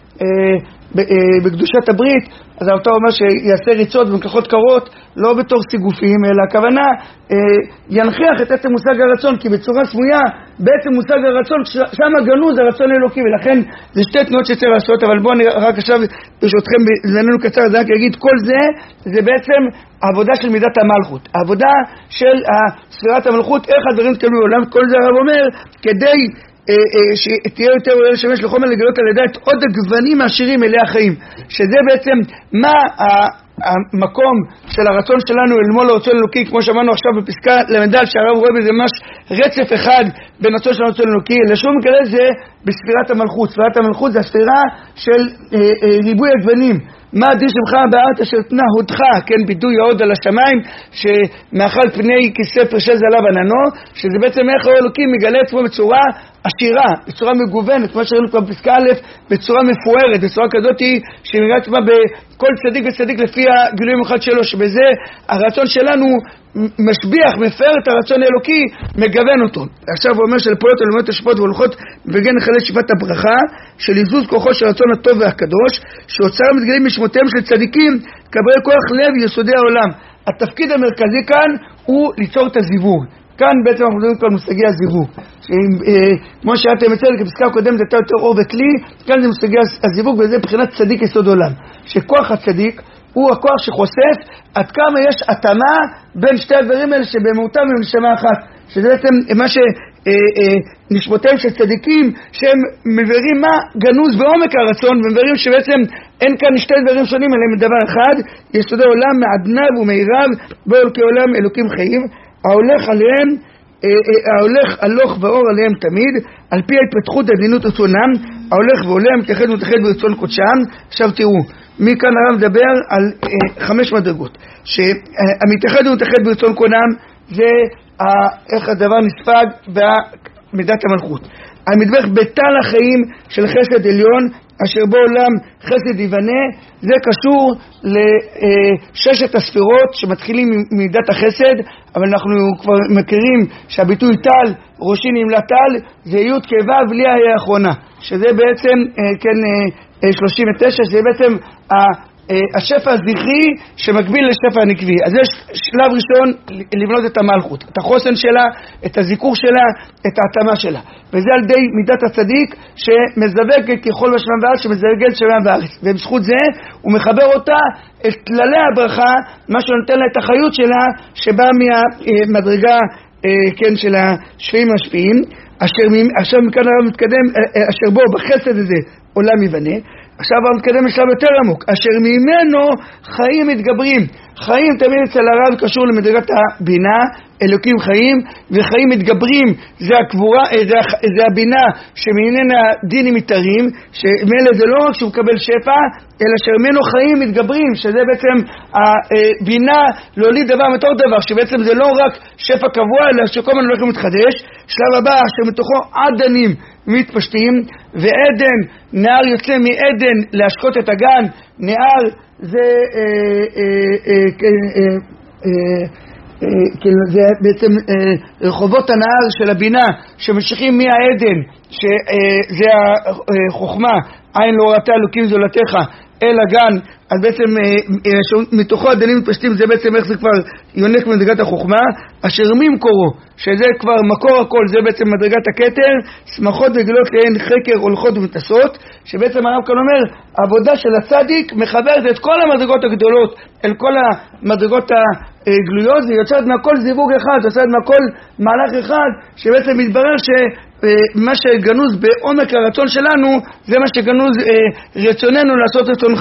בקדושת הברית, אז הרב טאו אומר שיעשה ריצות ומקחות קרות לא בתור סיגופים, אלא הכוונה ינחיח את עצם מושג הרצון, כי בצורה סמויה בעצם מושג הרצון שם גנוז הרצון האלוקי, ולכן זה שתי תנועות שצריך לעשות. אבל בואו אני רק עכשיו ברשותכם בזמננו קצר אז רק אגיד, כל זה בעצם העבודה של מידת המלכות, העבודה של ספירת המלכות, איך הדברים תקלו בעולם. כל זה הרב אומר כדי שתהיה יותר אולי לשמש לחומר לגלות על ידי את עוד הגוונים העשירים מלאי החיים, שזה בעצם מה המקום של הרצון שלנו אל מול הרצון אלוקי, כמו שאמרנו עכשיו בפסקה למדל, שהרב רואה בזה ממש רצף אחד בין הרצון של הרצון אלוקי, לשום מגלה זה בספירת המלכות. ספירת המלכות זה הספירה של ריבוי הגוונים. מה עדי שמך בארץ אשר תנה הודך, כן, בידוי העוד על השמיים, שמאכל פני כיסא פרשי זהב עננו, שזה בעצם איך האלוקים מגלה עצמו בצורה עשירה, בצורה מגוונת, כמו שראינו כבר בפסקה א', בצורה מפוארת, בצורה כזאת שמגלה עצמה בכל צדיק וצדיק לפי הגילוי המיוחד שלו, שבזה הרצון שלנו משביח, מפאר את הרצון האלוקי, מגוון אותו. עכשיו הוא אומר שלפעולות הלאומיות השפעות והולכות וגן נחלת שיבת הברכה, של איזוז כוחו של רצון הטוב והקדוש, שאוצר מתגלים משמותיהם של צדיקים, קברי כוח לב יסודי העולם. התפקיד המרכזי כאן הוא ליצור את הזיווג. כאן בעצם אנחנו מדברים על מושגי הזיווג. כמו שאתם מצאתם, כפסקה הקודמת הייתה יותר אור וכלי, כאן זה מושגי הזיווג, וזה מבחינת צדיק יסוד עולם. שכוח הצדיק הוא הכוח שחושף עד כמה יש התאמה בין שתי הדברים האלה שבמהותם הם נשמה אחת, שזה בעצם מה שנשמותיהם של צדיקים, שהם מבירים מה גנוז בעומק הרצון, ומבירים שבעצם אין כאן שתי דברים שונים אלא מדבר אחד, יסודי עולם מעדניו ומעיריו בו אלוקי עולם אלוקים חיים, ההולך עליהם ההולך הלוך ואור עליהם תמיד, על פי ההתפתחות עדינות רצונם, ההולך ועולה מתייחד ומתייחד ברצון קודשם. עכשיו תראו, מכאן הרב מדבר על 5 מדרגות, שהמתייחד ומתייחד ברצון קודשם זה איך הדבר נספג במידת המלכות. המדבך בתל החיים של חסד עליון, אשר בו עולם חסד יבנה, זה קשור ל6 הספירות שמתחילים ממידת החסד, אבל אנחנו כבר מכירים שהביטוי טל, ראשי נמלה טל, זה י' כו' בלי ההיא האחרונה, שזה בעצם 39, שזה בעצם השפע הזכרי שמקביל לשפע הנקבי. אז יש שלב ראשון לבנות את המלכות, את החוסן שלה, את הזיכור שלה, את ההתאמה שלה, וזה על ידי מידת הצדיק שמזווגת ככל בשמיים וארץ, שמזווגת שמיים וארץ, ובזכות זה הוא מחבר אותה את כללי הברכה, מה שנותן לה את החיות שלה שבאה מהמדרגה של השפעים המשפיעים, עכשיו מכאן הרב מתקדם, אשר בו בחסד הזה עולם יבנה. עכשיו אנחנו מתקדם לשלב יותר עמוק, אשר ממנו חיים מתגברים. חיים תמיד אצל הרב קשור למדרגת הבינה, אלוקים חיים, וחיים מתגברים זה הקבורה, זה הבינה שממנה דינים מתארים, שמאלה זה לא רק שהוא מקבל שפע, אלא שממנו חיים מתגברים, שזה בעצם הבינה להוליד דבר מתוך דבר, שבעצם זה לא רק שפע קבוע, אלא שכל הזמן הולך ומתחדש. שלב הבא, אשר מתוכו עדנים מתפשטים, ועדן, נהר יוצא מעדן להשקות את הגן. נהר זה זה בעצם רחובות הנהר של הבינה שמשיכים מהעדן, שזה החוכמה, עין לא ראתה אלוקים זולתך, אל הגן. אז בעצם מתוכו הדנים מתפשטים, זה בעצם איך זה כבר יונק מדרגת החוכמה. אשר ממקורו, שזה כבר מקור הכל, זה בעצם מדרגת הכתר, שמחות וגלות להן חקר הולכות ומתעשות, שבעצם הרב כאן אומר, העבודה של הצדיק מחברת את כל המדרגות הגדולות אל כל המדרגות הגלויות, ויוצרת מהכל זיווג אחד, יוצרת מהכל מהלך אחד, שבעצם מתברר שמה שגנוז בעומק הרצון שלנו, זה מה שגנוז רצוננו לעשות רצונך.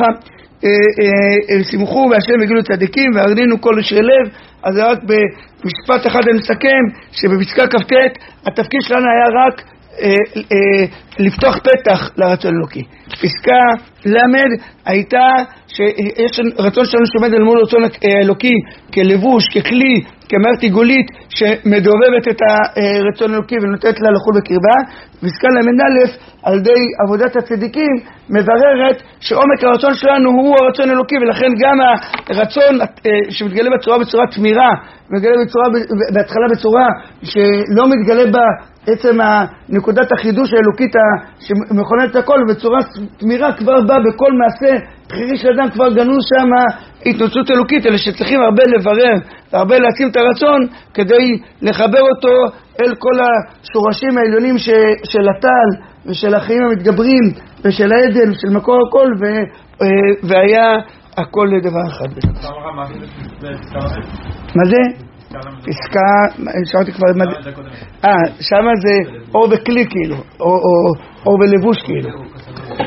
שמחו והשם יגילו צדיקים והרנינו כל ישרי לב. אז רק במשפט אחד אני מסכם, שבפסקה כ"ט התפקיד שלנו היה רק לפתוח פתח לרצון אלוקי. פסקה למד הייתה שיש רצון שלנו שעומד אל מול רצון אלוקי כלבוש, ככלי, כמערכת עיגולית שמדובבת את הרצון אלוקי ונותנת לה לחול בקרבה. פסקה למד על ידי עבודת הצדיקים מבררת שעומק הרצון שלנו הוא הרצון אלוקי, ולכן גם הרצון שמתגלה בצורה תמירה, מתגלה בהתחלה בצורה שלא מתגלה בה עצם נקודת החידוש האלוקית שמכוננת את הכל, ובצורה תמירה כבר בא בכל מעשה בחירי של אדם כבר גנוז שם התנוצות אלוקית, אלא שצריכים הרבה לברר והרבה להקים את הרצון כדי לחבר אותו אל כל השורשים העליונים של הטל ושל החיים המתגברים ושל העדן ושל מקור הכל, והיה הכל לדבר אחד. מה זה? פסקה, שאלתי כבר, שמה זה אור בכלי כאילו, או בלבוש כאילו.